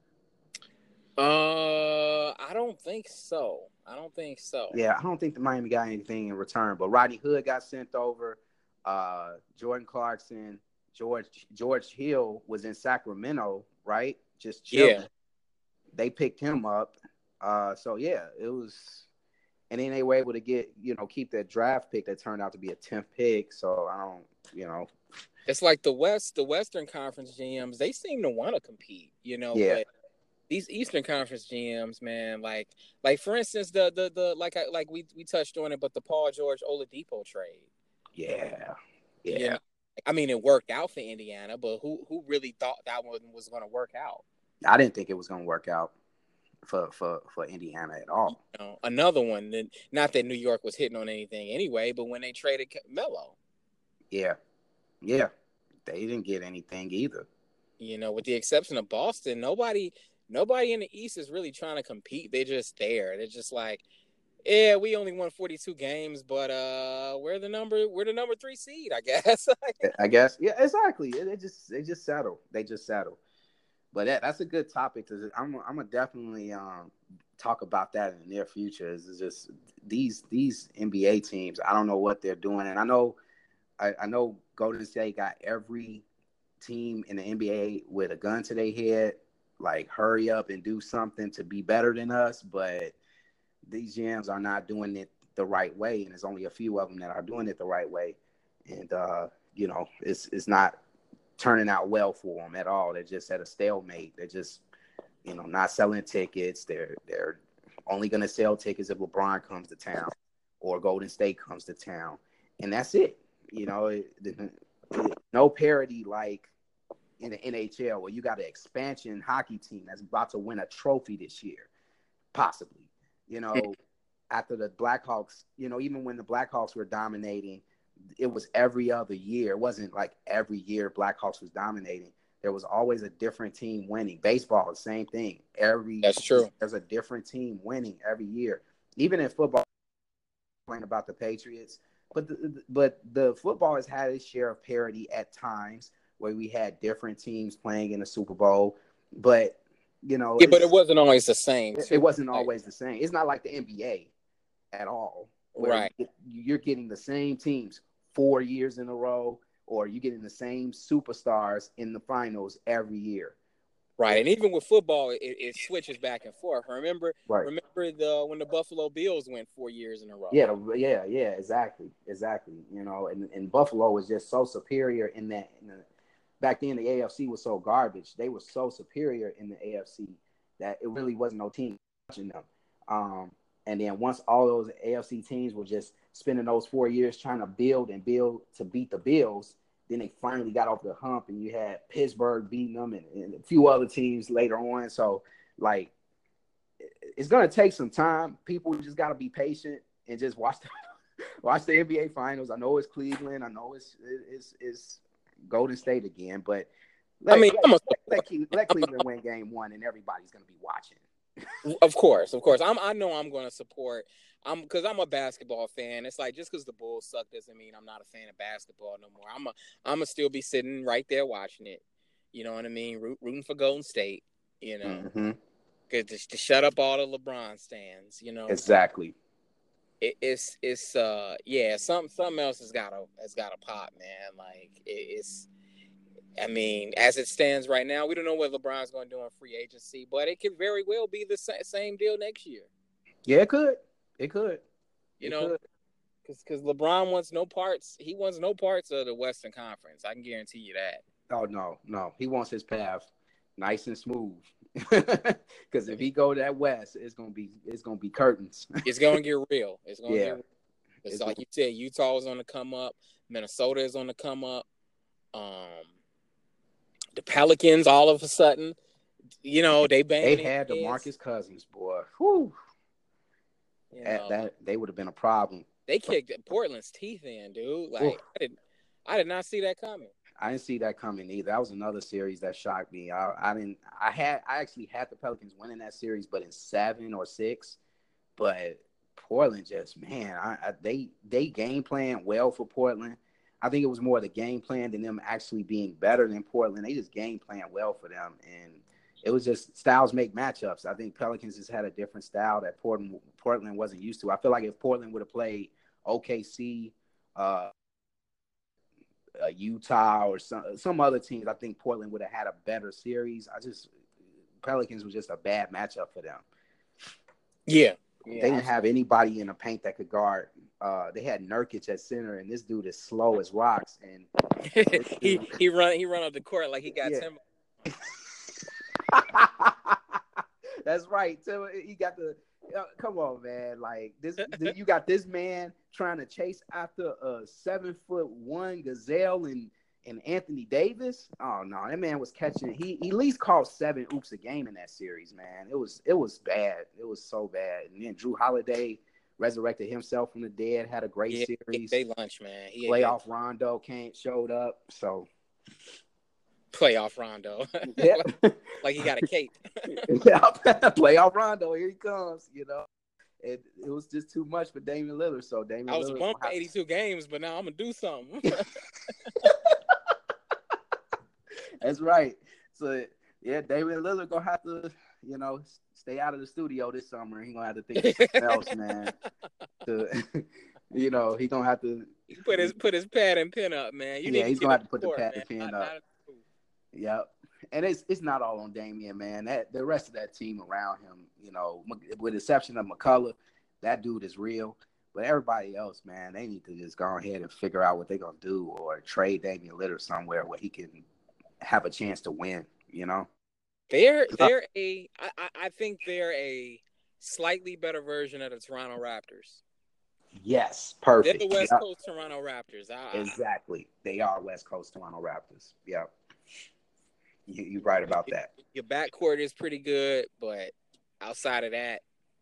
[SPEAKER 4] I don't think so.
[SPEAKER 5] Yeah, I don't think the Miami got anything in return. But Rodney Hood got sent over. Jordan Clarkson, George Hill was in Sacramento, right? Just chilling. Yeah. They picked him up. So yeah, it was. And then they were able to keep that draft pick that turned out to be a 10th pick. So I don't,
[SPEAKER 4] It's like the Western Conference GMs, they seem to want to compete,
[SPEAKER 5] Yeah.
[SPEAKER 4] But these Eastern Conference GMs, man, like for instance, we touched on it, but the Paul George Oladipo trade.
[SPEAKER 5] Yeah.
[SPEAKER 4] I mean, it worked out for Indiana, but who really thought that one was going to work out?
[SPEAKER 5] I didn't think it was going to work out for Indiana at all.
[SPEAKER 4] Another one, not that New York was hitting on anything anyway, but when they traded Melo.
[SPEAKER 5] Yeah. They didn't get anything either.
[SPEAKER 4] With the exception of Boston, nobody in the East is really trying to compete. They're just there. They're just like, yeah, we only won 42 games, but we're the number 3 seed, I guess.
[SPEAKER 5] I guess, yeah, exactly. They just settle. But that's a good topic. I'm gonna definitely talk about that in the near future. It's just these NBA teams. I don't know what they're doing, and I know Golden State got every team in the NBA with a gun to their head, like hurry up and do something to be better than us. But these GMs are not doing it the right way, and there's only a few of them that are doing it the right way, and it's not turning out well for them at all. They're just at a stalemate. They're just, not selling tickets. They're only going to sell tickets if LeBron comes to town or Golden State comes to town, and that's it. No parity like in the NHL where you got an expansion hockey team that's about to win a trophy this year, possibly. After the Blackhawks, even when the Blackhawks were dominating, it was every other year. It wasn't like every year Blackhawks was dominating. There was always a different team winning. Baseball, the same thing.
[SPEAKER 4] That's true.
[SPEAKER 5] There's a different team winning every year. Even in football, complain about the Patriots, but the football has had its share of parity at times where we had different teams playing in the Super Bowl. But
[SPEAKER 4] but it wasn't always the same.
[SPEAKER 5] It wasn't always the same. It's not like the NBA at all.
[SPEAKER 4] Right.
[SPEAKER 5] You're getting the same teams 4 years in a row, or you're getting the same superstars in the finals every year.
[SPEAKER 4] Right. And even with football, it switches back and forth. Remember when the Buffalo Bills went 4 years in a row.
[SPEAKER 5] Yeah, exactly. And Buffalo was just so superior in that. Back then, the AFC was so garbage. They were so superior in the AFC that it really wasn't no team watching them. And then once all those AFC teams were just spending those 4 years trying to build to beat the Bills, then they finally got off the hump, and you had Pittsburgh beating them and a few other teams later on. So, it's going to take some time. People just got to be patient and just watch the NBA Finals. I know it's Cleveland. I know it's Golden State again, but let Cleveland win game 1, and everybody's going to be watching.
[SPEAKER 4] Of course. I know I'm going to support. Because I'm a basketball fan. It's like just because the Bulls suck doesn't mean I'm not a fan of basketball no more. I'm gonna still be sitting right there watching it. You know what I mean? Rooting for Golden State. Because to shut up all the LeBron stands.
[SPEAKER 5] Exactly.
[SPEAKER 4] It's something else has got to pop, man. Like it's. I mean, as it stands right now, we don't know what LeBron's going to do in free agency, but it could very well be the same deal next year.
[SPEAKER 5] Yeah, it could. Because
[SPEAKER 4] LeBron wants no parts. He wants no parts of the Western Conference. I can guarantee you that.
[SPEAKER 5] Oh no. He wants his path nice and smooth. Because if he go that West, it's gonna be curtains.
[SPEAKER 4] It's gonna get real. It's like you said, Utah is on the come up. Minnesota is on the come up. The Pelicans, all of a sudden, they
[SPEAKER 5] had DeMarcus Cousins, boy. Whew. That they would have been a problem.
[SPEAKER 4] They kicked Portland's teeth in, dude. Like, I did not see that coming.
[SPEAKER 5] I didn't see that coming either. That was another series that shocked me. I actually had the Pelicans winning that series, but in 7 or 6. But Portland just, man, they game plan well for Portland. I think it was more the game plan than them actually being better than Portland. They just game plan well for them, and it was just styles make matchups. I think Pelicans just had a different style that Portland wasn't used to. I feel like if Portland would have played OKC, Utah, or some other teams, I think Portland would have had a better series. Pelicans was just a bad matchup for them.
[SPEAKER 4] Yeah.
[SPEAKER 5] They didn't have anybody in the paint that could guard. They had Nurkic at center, and this dude is slow as rocks. And
[SPEAKER 4] he run up the court like he got Tim.
[SPEAKER 5] That's right. Tim, he got the. Come on, man! Like this, you got this man trying to chase after a 7'1" gazelle and Anthony Davis. Oh no, that man was catching. He at least caught 7 oops a game in that series, man. It was bad. It was so bad. And then Drew Holiday resurrected himself from the dead. Had a great series.
[SPEAKER 4] They lunch, man.
[SPEAKER 5] Playoff Rondo showed up. So
[SPEAKER 4] playoff Rondo, like he got a cape.
[SPEAKER 5] Playoff Rondo, here he comes. It was just too much for Damian Lillard. So
[SPEAKER 4] I was won for 82 games, but now I'm gonna do something.
[SPEAKER 5] That's right. So Damian Lillard gonna have to, stay out of the studio this summer. He gonna have to think of something else, man. He gonna have to
[SPEAKER 4] put his pad and pen up, man.
[SPEAKER 5] He's gonna have to put the pad and pen up. Yep. And it's not all on Damian, man. The rest of that team around him, with the exception of McCullough, that dude is real. But everybody else, man, they need to just go ahead and figure out what they're gonna do, or trade Damian Lillard somewhere where he can have a chance to win.
[SPEAKER 4] I think they're a slightly better version of the Toronto Raptors.
[SPEAKER 5] Yes, perfect.
[SPEAKER 4] They're the West Coast Toronto Raptors.
[SPEAKER 5] Exactly. They are West Coast Toronto Raptors. Yep. You're right about that.
[SPEAKER 4] Your backcourt is pretty good, but outside of that,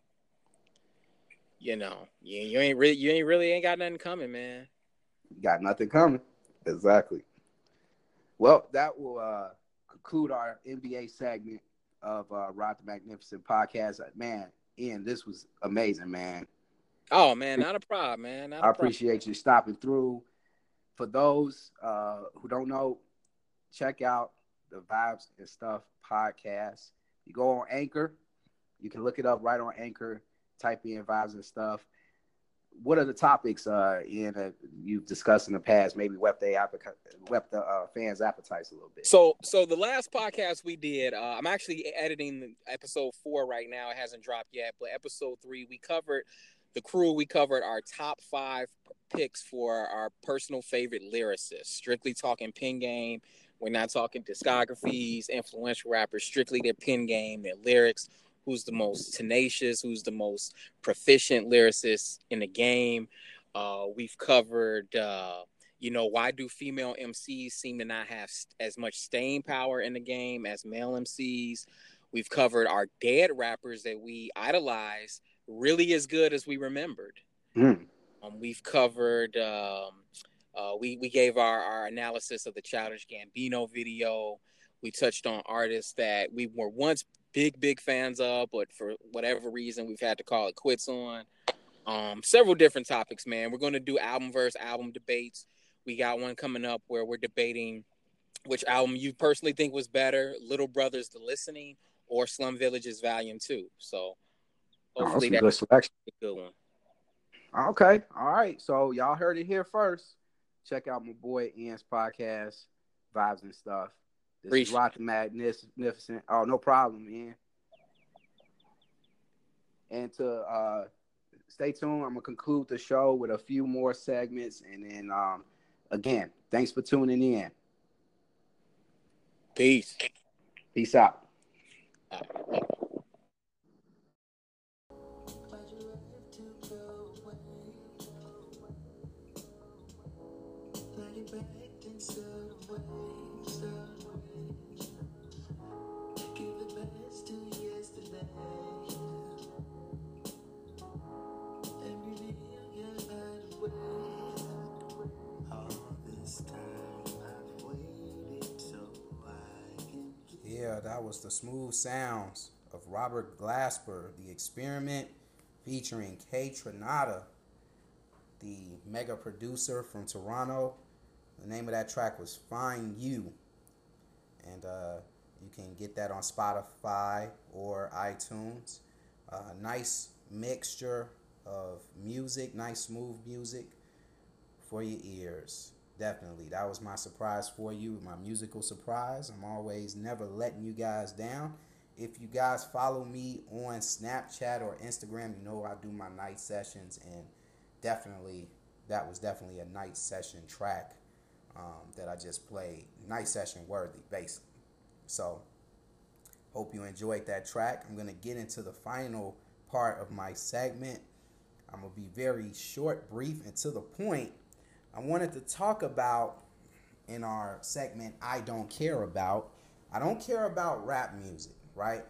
[SPEAKER 4] you ain't really got nothing coming, man.
[SPEAKER 5] Got nothing coming. Exactly. Well, that will conclude our NBA segment of Rod the Magnificent podcast. Man, Ian, this was amazing, man.
[SPEAKER 4] Oh, man, not a problem, man.
[SPEAKER 5] I appreciate you stopping through. For those who don't know, check out the Vibes and Stuff podcast. You go on Anchor. You can look it up right on Anchor. Type in Vibes and Stuff. What are the topics, Ian, that you've discussed in the past? Maybe whet the fans' appetites a little bit.
[SPEAKER 4] So the last podcast we did, I'm actually editing episode 4 right now. It hasn't dropped yet, but episode 3, we covered the crew. We covered our top 5 picks for our personal favorite lyricists. Strictly talking pen game. We're not talking discographies, influential rappers. Strictly their pen game, their lyrics. Who's the most tenacious, who's the most proficient lyricist in the game. We've covered, why do female MCs seem to not have as much staying power in the game as male MCs. We've covered our dead rappers that we idolize really as good as we remembered. We've covered, we gave our analysis of the Childish Gambino video. We touched on artists that we were once big fans of, but for whatever reason, we've had to call it quits on. Several different topics, man. We're going to do album versus album debates. We got one coming up where we're debating which album you personally think was better, Little Brothers The Listening or Slum Village's Volume 2. So hopefully that's a good one.
[SPEAKER 5] Okay. All right. So y'all heard it here first. Check out my boy Ian's podcast, Vibes and Stuff. This is Rod the Magnificent. Oh, no problem, man. And to stay tuned, I'm going to conclude the show with a few more segments. And then, again, thanks for tuning in.
[SPEAKER 4] Peace.
[SPEAKER 5] Peace out.
[SPEAKER 6] Let it back.
[SPEAKER 1] Yeah, that was the smooth sounds of Robert Glasper, The Experiment, featuring K Tronada, the mega producer from Toronto. The name of that track was Find You. And you can get that on Spotify or iTunes. Nice mixture of music, nice smooth music for your ears. Definitely. That was my surprise for you, my musical surprise. I'm always never letting you guys down. If you guys follow me on Snapchat or Instagram, you know I do my night sessions, and definitely that was definitely a night session track that I just played. Night session worthy, basically. So hope you enjoyed that track. I'm going to get into the final part of my segment. I'm going to be very short, brief, and to the point. I wanted to talk about, in our segment, I don't care about rap music, right?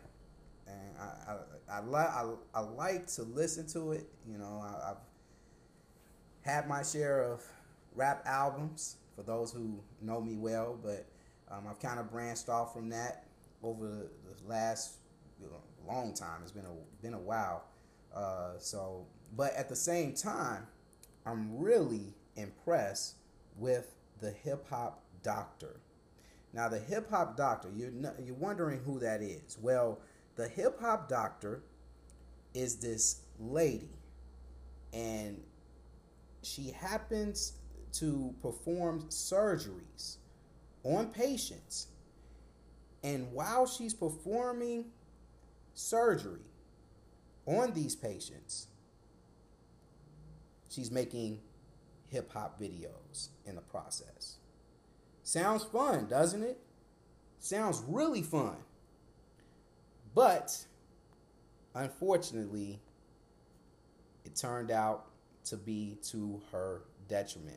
[SPEAKER 1] And I like to listen to it. You know, I've had my share of rap albums, for those who know me well, but I've kind of branched off from that over the last long time. It's been a while. But at the same time, I'm really impressed with the Hip Hop Doctor. Now, the Hip Hop Doctor, you're wondering who that is. Well, the Hip Hop Doctor is this lady, and she happens to perform surgeries on patients. And while she's performing surgery on these patients, she's making hip-hop videos in the process. Sounds fun, doesn't it? Sounds really fun. But unfortunately, it turned out to be to her detriment.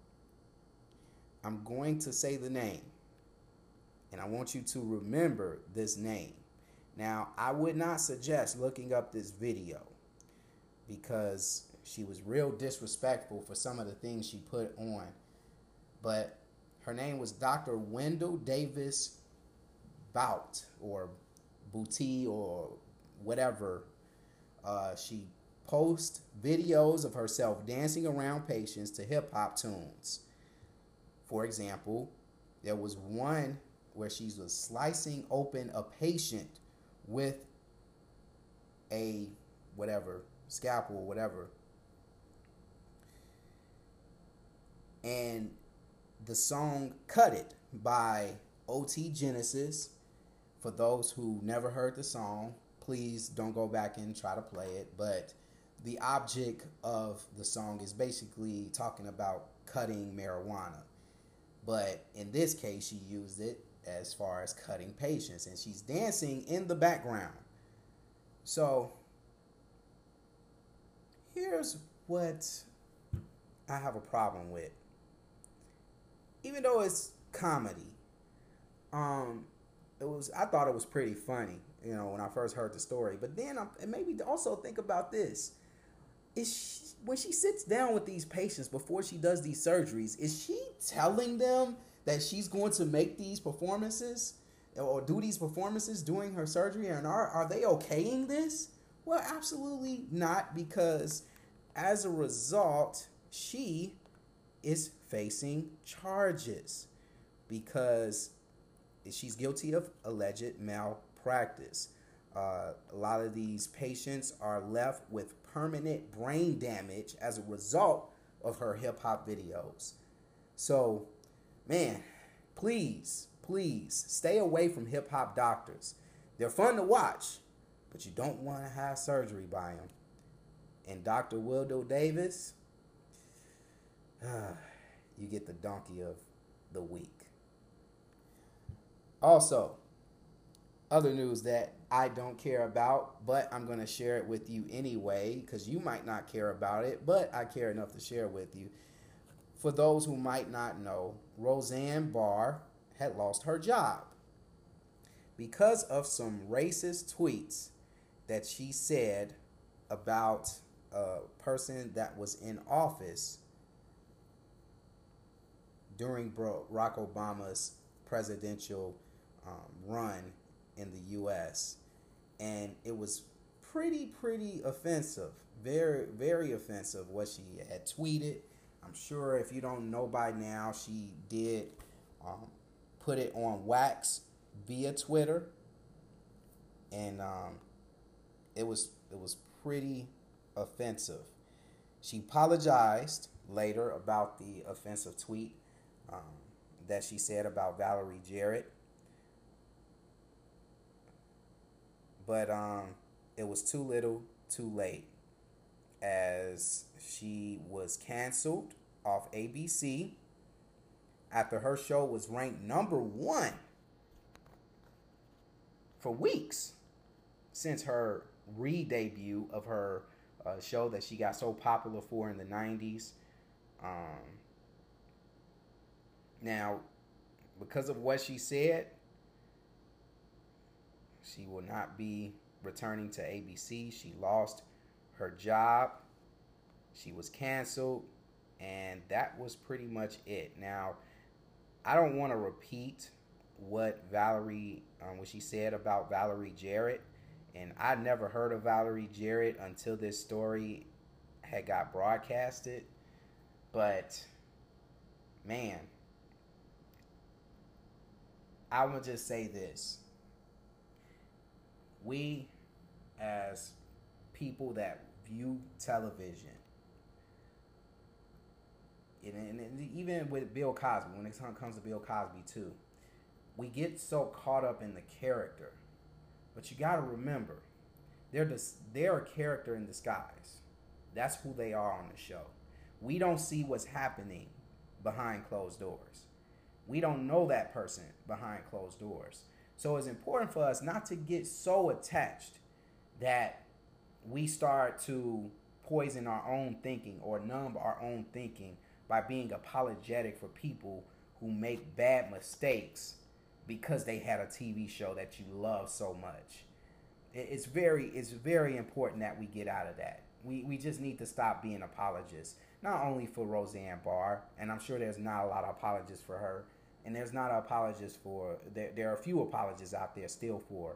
[SPEAKER 1] I'm going to say the name, and I want you to remember this name. Now, I would not suggest looking up this video because she was real disrespectful for some of the things she put on. But her name was Dr. Wendell Davis Bout, or Booty, or whatever. She posts videos of herself dancing around patients to hip-hop tunes. For example, there was one where she was slicing open a patient with a scalpel or whatever. And the song Cut It by OT Genesis. For those who never heard the song, please don't go back and try to play it. But the object of the song is basically talking about cutting marijuana. But in this case, she used it as far as cutting patients. And she's dancing in the background. So here's what I have a problem with. Even though it's comedy, I thought it was pretty funny, when I first heard the story. But then it made me also think about this. When she sits down with these patients before she does these surgeries, is she telling them that she's going to make these performances or do these performances during her surgery? And are they okaying this? Well, absolutely not, because as a result, she is facing charges because she's guilty of alleged malpractice. A lot of these patients are left with permanent brain damage as a result of her hip-hop videos. So, man, please stay away from hip-hop doctors. They're fun to watch, but you don't want to have surgery by them. And Dr. Wendell Davis, you get the donkey of the week. Also, other news that I don't care about, but I'm going to share it with you anyway, because you might not care about it, but I care enough to share it with you. for those who might not know, Roseanne Barr had lost her job because of some racist tweets that she said about a person that was in office during Barack Obama's presidential run in the U.S. And it was pretty offensive, very offensive what she had tweeted. I'm sure if you don't know by now, she did put it on wax via Twitter, and it was pretty offensive. She apologized later about the offensive tweet that she said about Valerie Jarrett, but it was too little, too late, as she was canceled off ABC after her show was ranked #1 for weeks since her re-debut of her show that she got so popular for in the 90s. Now, because of what she said, she will not be returning to ABC. She lost her job. She was canceled, and that was pretty much it. Now, I don't want to repeat what she said about Valerie Jarrett, and I never heard of Valerie Jarrett until this story had got broadcasted. But man, I would just say this: we, as people that view television, and even with Bill Cosby, when it comes to Bill Cosby too, we get so caught up in the character. But you got to remember, they're a character in disguise. That's who they are on the show. We don't see what's happening behind closed doors. We don't know that person behind closed doors. So it's important for us not to get so attached that we start to poison our own thinking or numb our own thinking by being apologetic for people who make bad mistakes because they had a TV show that you love so much. It's very important that we get out of that. We just need to stop being apologists, not only for Roseanne Barr, and I'm sure there's not a lot of apologists for her, and there's not an apologist for, there are a few apologists out there still for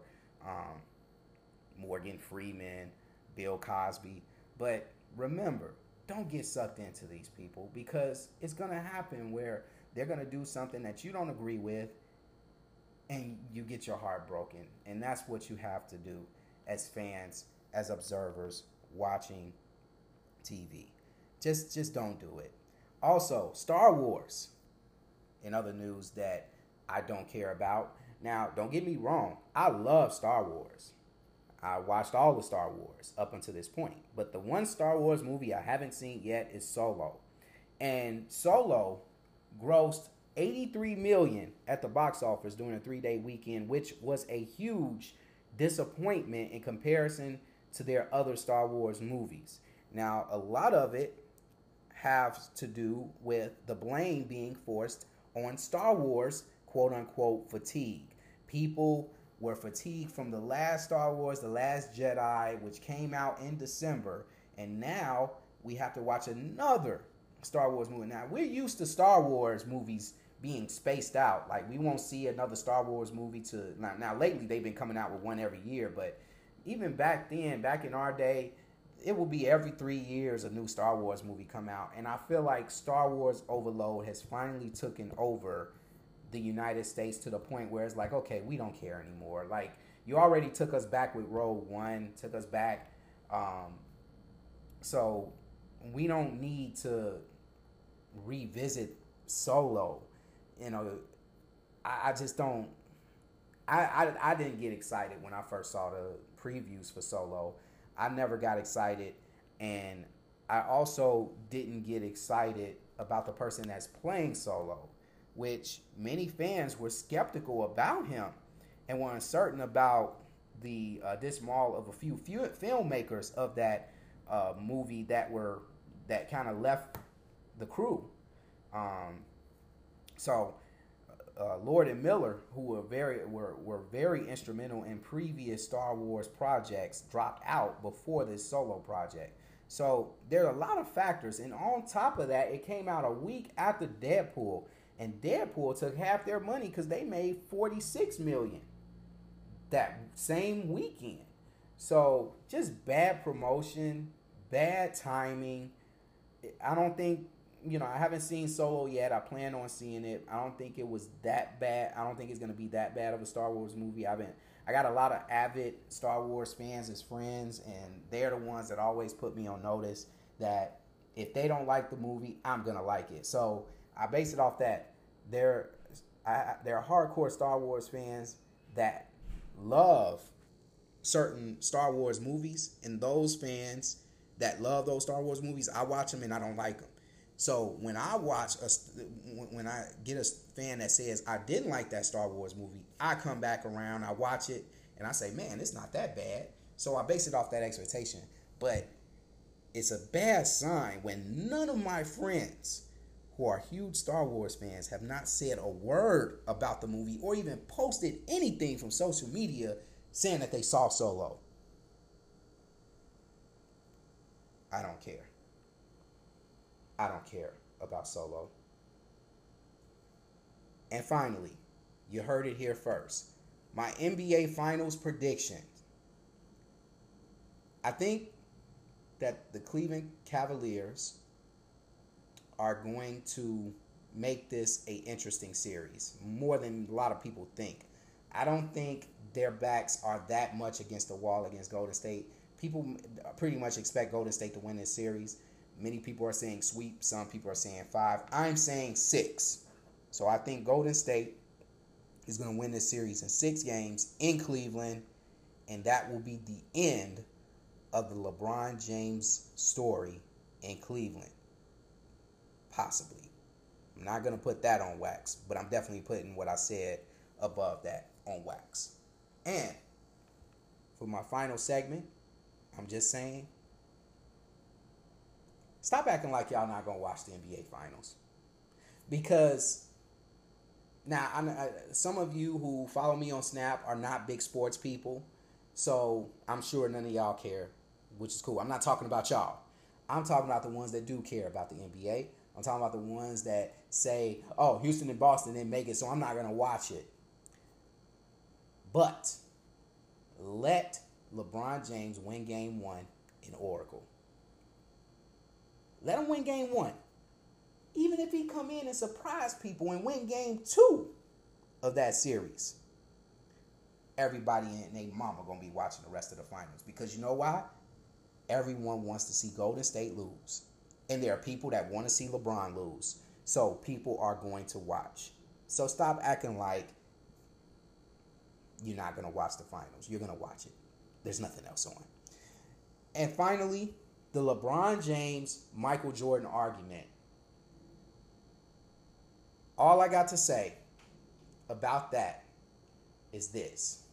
[SPEAKER 1] Morgan Freeman, Bill Cosby. But remember, don't get sucked into these people, because it's going to happen where they're going to do something that you don't agree with and you get your heart broken. And that's what you have to do as fans, as observers watching TV. Just don't do it. Also, Star Wars, in other news that I don't care about. Now, don't get me wrong. I love Star Wars. I watched all the Star Wars up until this point. But the one Star Wars movie I haven't seen yet is Solo. And Solo grossed $83 million at the box office during a 3-day weekend, which was a huge disappointment in comparison to their other Star Wars movies. Now, a lot of it has to do with the blame being forced on Star Wars, quote-unquote, fatigue. People were fatigued from the last Star Wars, The Last Jedi, which came out in December, and now we have to watch another Star Wars movie. Now, we're used to Star Wars movies being spaced out. Like, we won't see another Star Wars movie now lately they've been coming out with one every year, but even back then, back in our day, it will be every 3 years a new Star Wars movie come out. And I feel like Star Wars overload has finally taken over the United States to the point where it's like, okay, we don't care anymore. Like, you already took us back with Rogue One, took us back. So we don't need to revisit Solo. You know, I just don't. I didn't get excited when I first saw the previews for Solo. I never got excited, and I also didn't get excited about the person that's playing Solo, which many fans were skeptical about him and were uncertain about the dismal of a few filmmakers of that movie that kind of left the crew.
[SPEAKER 5] So Lord and Miller, who were very instrumental in previous Star Wars projects, dropped out before this solo project. So there are a lot of factors, and on top of that, it came out a week after Deadpool, and Deadpool took half their money because they made $46 million that same weekend. So just bad promotion, bad timing. I don't think, I haven't seen Solo yet. I plan on seeing it. I don't think it was that bad. I don't think it's going to be that bad of a Star Wars movie. I got a lot of avid Star Wars fans as friends, and they're the ones that always put me on notice that if they don't like the movie, I'm going to like it. So I base it off that. There are hardcore Star Wars fans that love certain Star Wars movies, and those fans that love those Star Wars movies, I watch them and I don't like them. So when I get a fan that says I didn't like that Star Wars movie, I come back around, I watch it, and I say, man, it's not that bad. So I base it off that expectation. But it's a bad sign when none of my friends who are huge Star Wars fans have not said a word about the movie or even posted anything from social media saying that they saw Solo. I don't care. I don't care about Solo. And finally, you heard it here first. My NBA Finals prediction. I think that the Cleveland Cavaliers are going to make this an interesting series, more than a lot of people think. I don't think their backs are that much against the wall against Golden State. People pretty much expect Golden State to win this series. Many people are saying sweep. Some people are saying 5. I'm saying 6. So I think Golden State is going to win this series in 6 games in Cleveland. And that will be the end of the LeBron James story in Cleveland. Possibly. I'm not going to put that on wax, but I'm definitely putting what I said above that on wax. And for my final segment, I'm just saying, stop acting like y'all not going to watch the NBA Finals. Because now, some of you who follow me on Snap are not big sports people, so I'm sure none of y'all care, which is cool. I'm not talking about y'all. I'm talking about the ones that do care about the NBA. I'm talking about the ones that say, oh, Houston and Boston didn't make it, so I'm not going to watch it. But let LeBron James win Game 1 in Oracle. Let him win Game 1. Even if he come in and surprise people and win Game 2 of that series, everybody and their mama going to be watching the rest of the finals. Because you know why? Everyone wants to see Golden State lose. And there are people that want to see LeBron lose. So people are going to watch. So stop acting like you're not going to watch the finals. You're going to watch it. There's nothing else on. And finally, the LeBron James, Michael Jordan argument. All I got to say about that is this.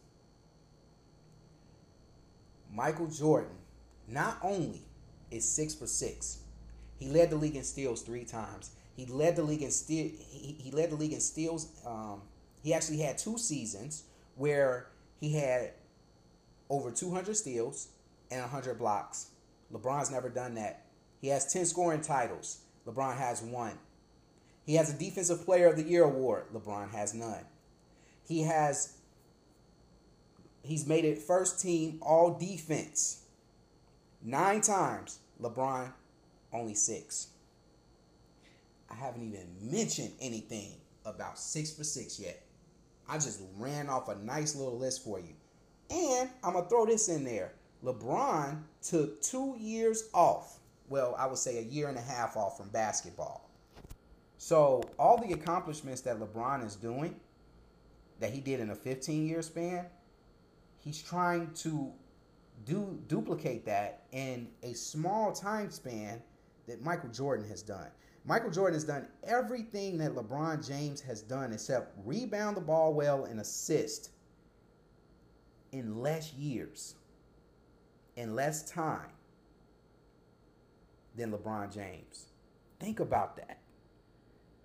[SPEAKER 5] Michael Jordan not only is 6 for 6, he led the league in steals 3 times. He led the league in steals. He actually had 2 seasons where he had over 200 steals and 100 blocks. LeBron's never done that. He has 10 scoring titles. LeBron has 1. He has a Defensive Player of the Year award. LeBron has none. He's made it first team all defense 9 times. LeBron only 6. I haven't even mentioned anything about 6 for 6 yet. I just ran off a nice little list for you. And I'm going to throw this in there. LeBron took 2 years off. Well, I would say a year and a half off from basketball. So all the accomplishments that LeBron is doing, that he did in a 15-year span, he's trying to duplicate that in a small time span that Michael Jordan has done. Michael Jordan has done everything that LeBron James has done except rebound the ball well and assist in less years, in less time than LeBron James. Think about that.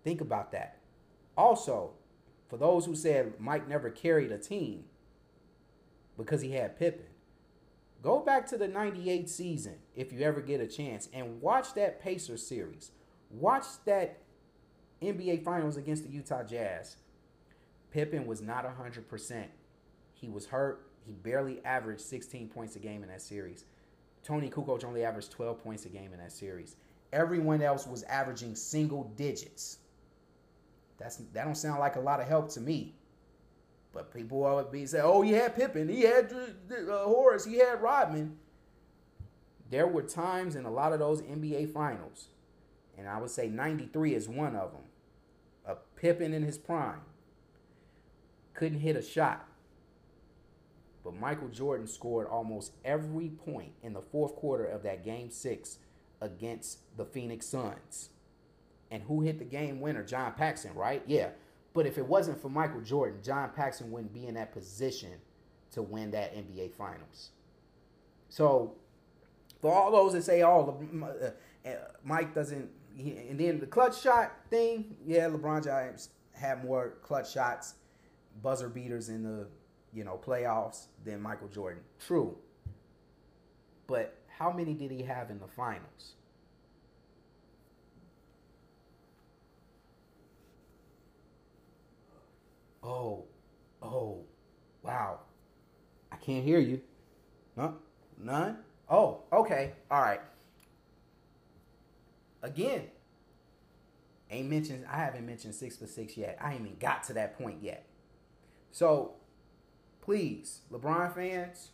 [SPEAKER 1] Think about that. Also, for those who said Mike never carried a team because he had Pippen, go back to the 98 season if you ever get a chance and watch that Pacers series. Watch that NBA Finals against the Utah Jazz. Pippen was not 100%. He was hurt. He barely averaged 16 points a game in that series. Tony Kukoc only averaged 12 points a game in that series. Everyone else was averaging single digits. That don't sound like a lot of help to me. But people always be saying, oh, he had Pippen, he had Horace, he had Rodman. There were times in a lot of those NBA Finals, and I would say 93 is one of them, a Pippen in his prime. Couldn't hit a shot. But Michael Jordan scored almost every point in the fourth quarter of that Game 6 against the Phoenix Suns. And who hit the game winner? John Paxson, right? Yeah. But if it wasn't for Michael Jordan, John Paxson wouldn't be in that position to win that NBA Finals. So, for all those that say, oh, Mike doesn't, and then the clutch shot thing, yeah, LeBron James had more clutch shots, buzzer beaters in the, playoffs than Michael Jordan. True. But how many did he have in the finals? Oh, wow. I can't hear you. Huh? None? Oh, okay. All right. Again, I haven't mentioned 6 for 6 yet. I ain't even got to that point yet. So, please, LeBron fans,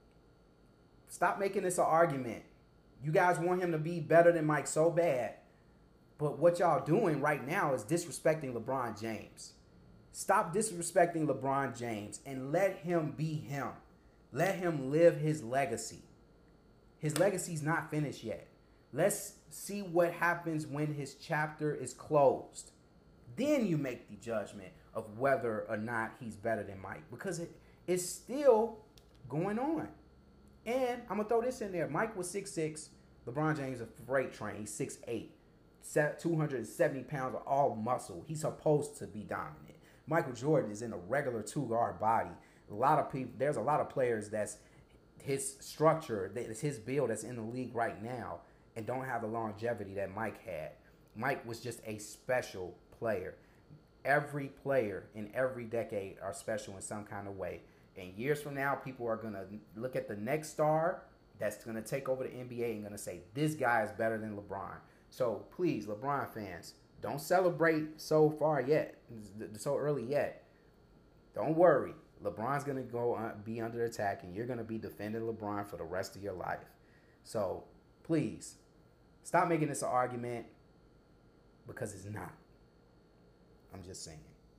[SPEAKER 1] stop making this an argument. You guys want him to be better than Mike so bad. But what y'all doing right now is disrespecting LeBron James. Stop disrespecting LeBron James and let him be him. Let him live his legacy. His legacy's not finished yet. Let's see what happens when his chapter is closed. Then you make the judgment of whether or not he's better than Mike, because it's still going on. And I'm going to throw this in there. Mike was 6'6". LeBron James is a freight train. He's 6'8". 270 pounds of all muscle. He's supposed to be dominant. Michael Jordan is in a regular 2-guard body. There's a lot of players that's his structure, that's his build that's in the league right now and don't have the longevity that Mike had. Mike was just a special player. Every player in every decade are special in some kind of way. And years from now, people are going to look at the next star that's going to take over the NBA and going to say, this guy is better than LeBron. So please, LeBron fans, don't celebrate so early yet. Don't worry. LeBron's going to be under attack, and you're going to be defending LeBron for the rest of your life. So, please, stop making this an argument, because it's not. I'm just saying.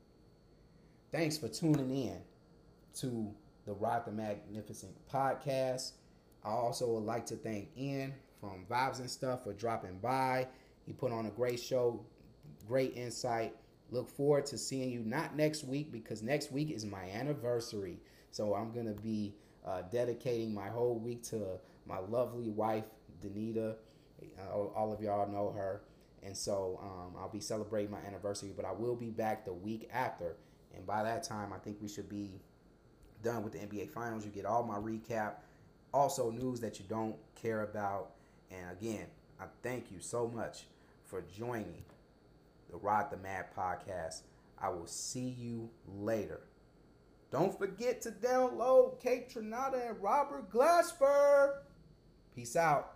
[SPEAKER 1] Thanks for tuning in to the Rod the Magnificent podcast. I also would like to thank Ian from Vibes and Stuff for dropping by. He put on a great show, great insight. Look forward to seeing you, not next week, because next week is my anniversary. So I'm going to be dedicating my whole week to my lovely wife, Danita. All of y'all know her. And so I'll be celebrating my anniversary, but I will be back the week after. And by that time, I think we should be done with the NBA Finals. You get all my recap. Also, news that you don't care about. And again, I thank you so much for joining the Rod the Mad podcast. I will see you later. Don't forget to download Kate Trinata and Robert Glasper. Peace out.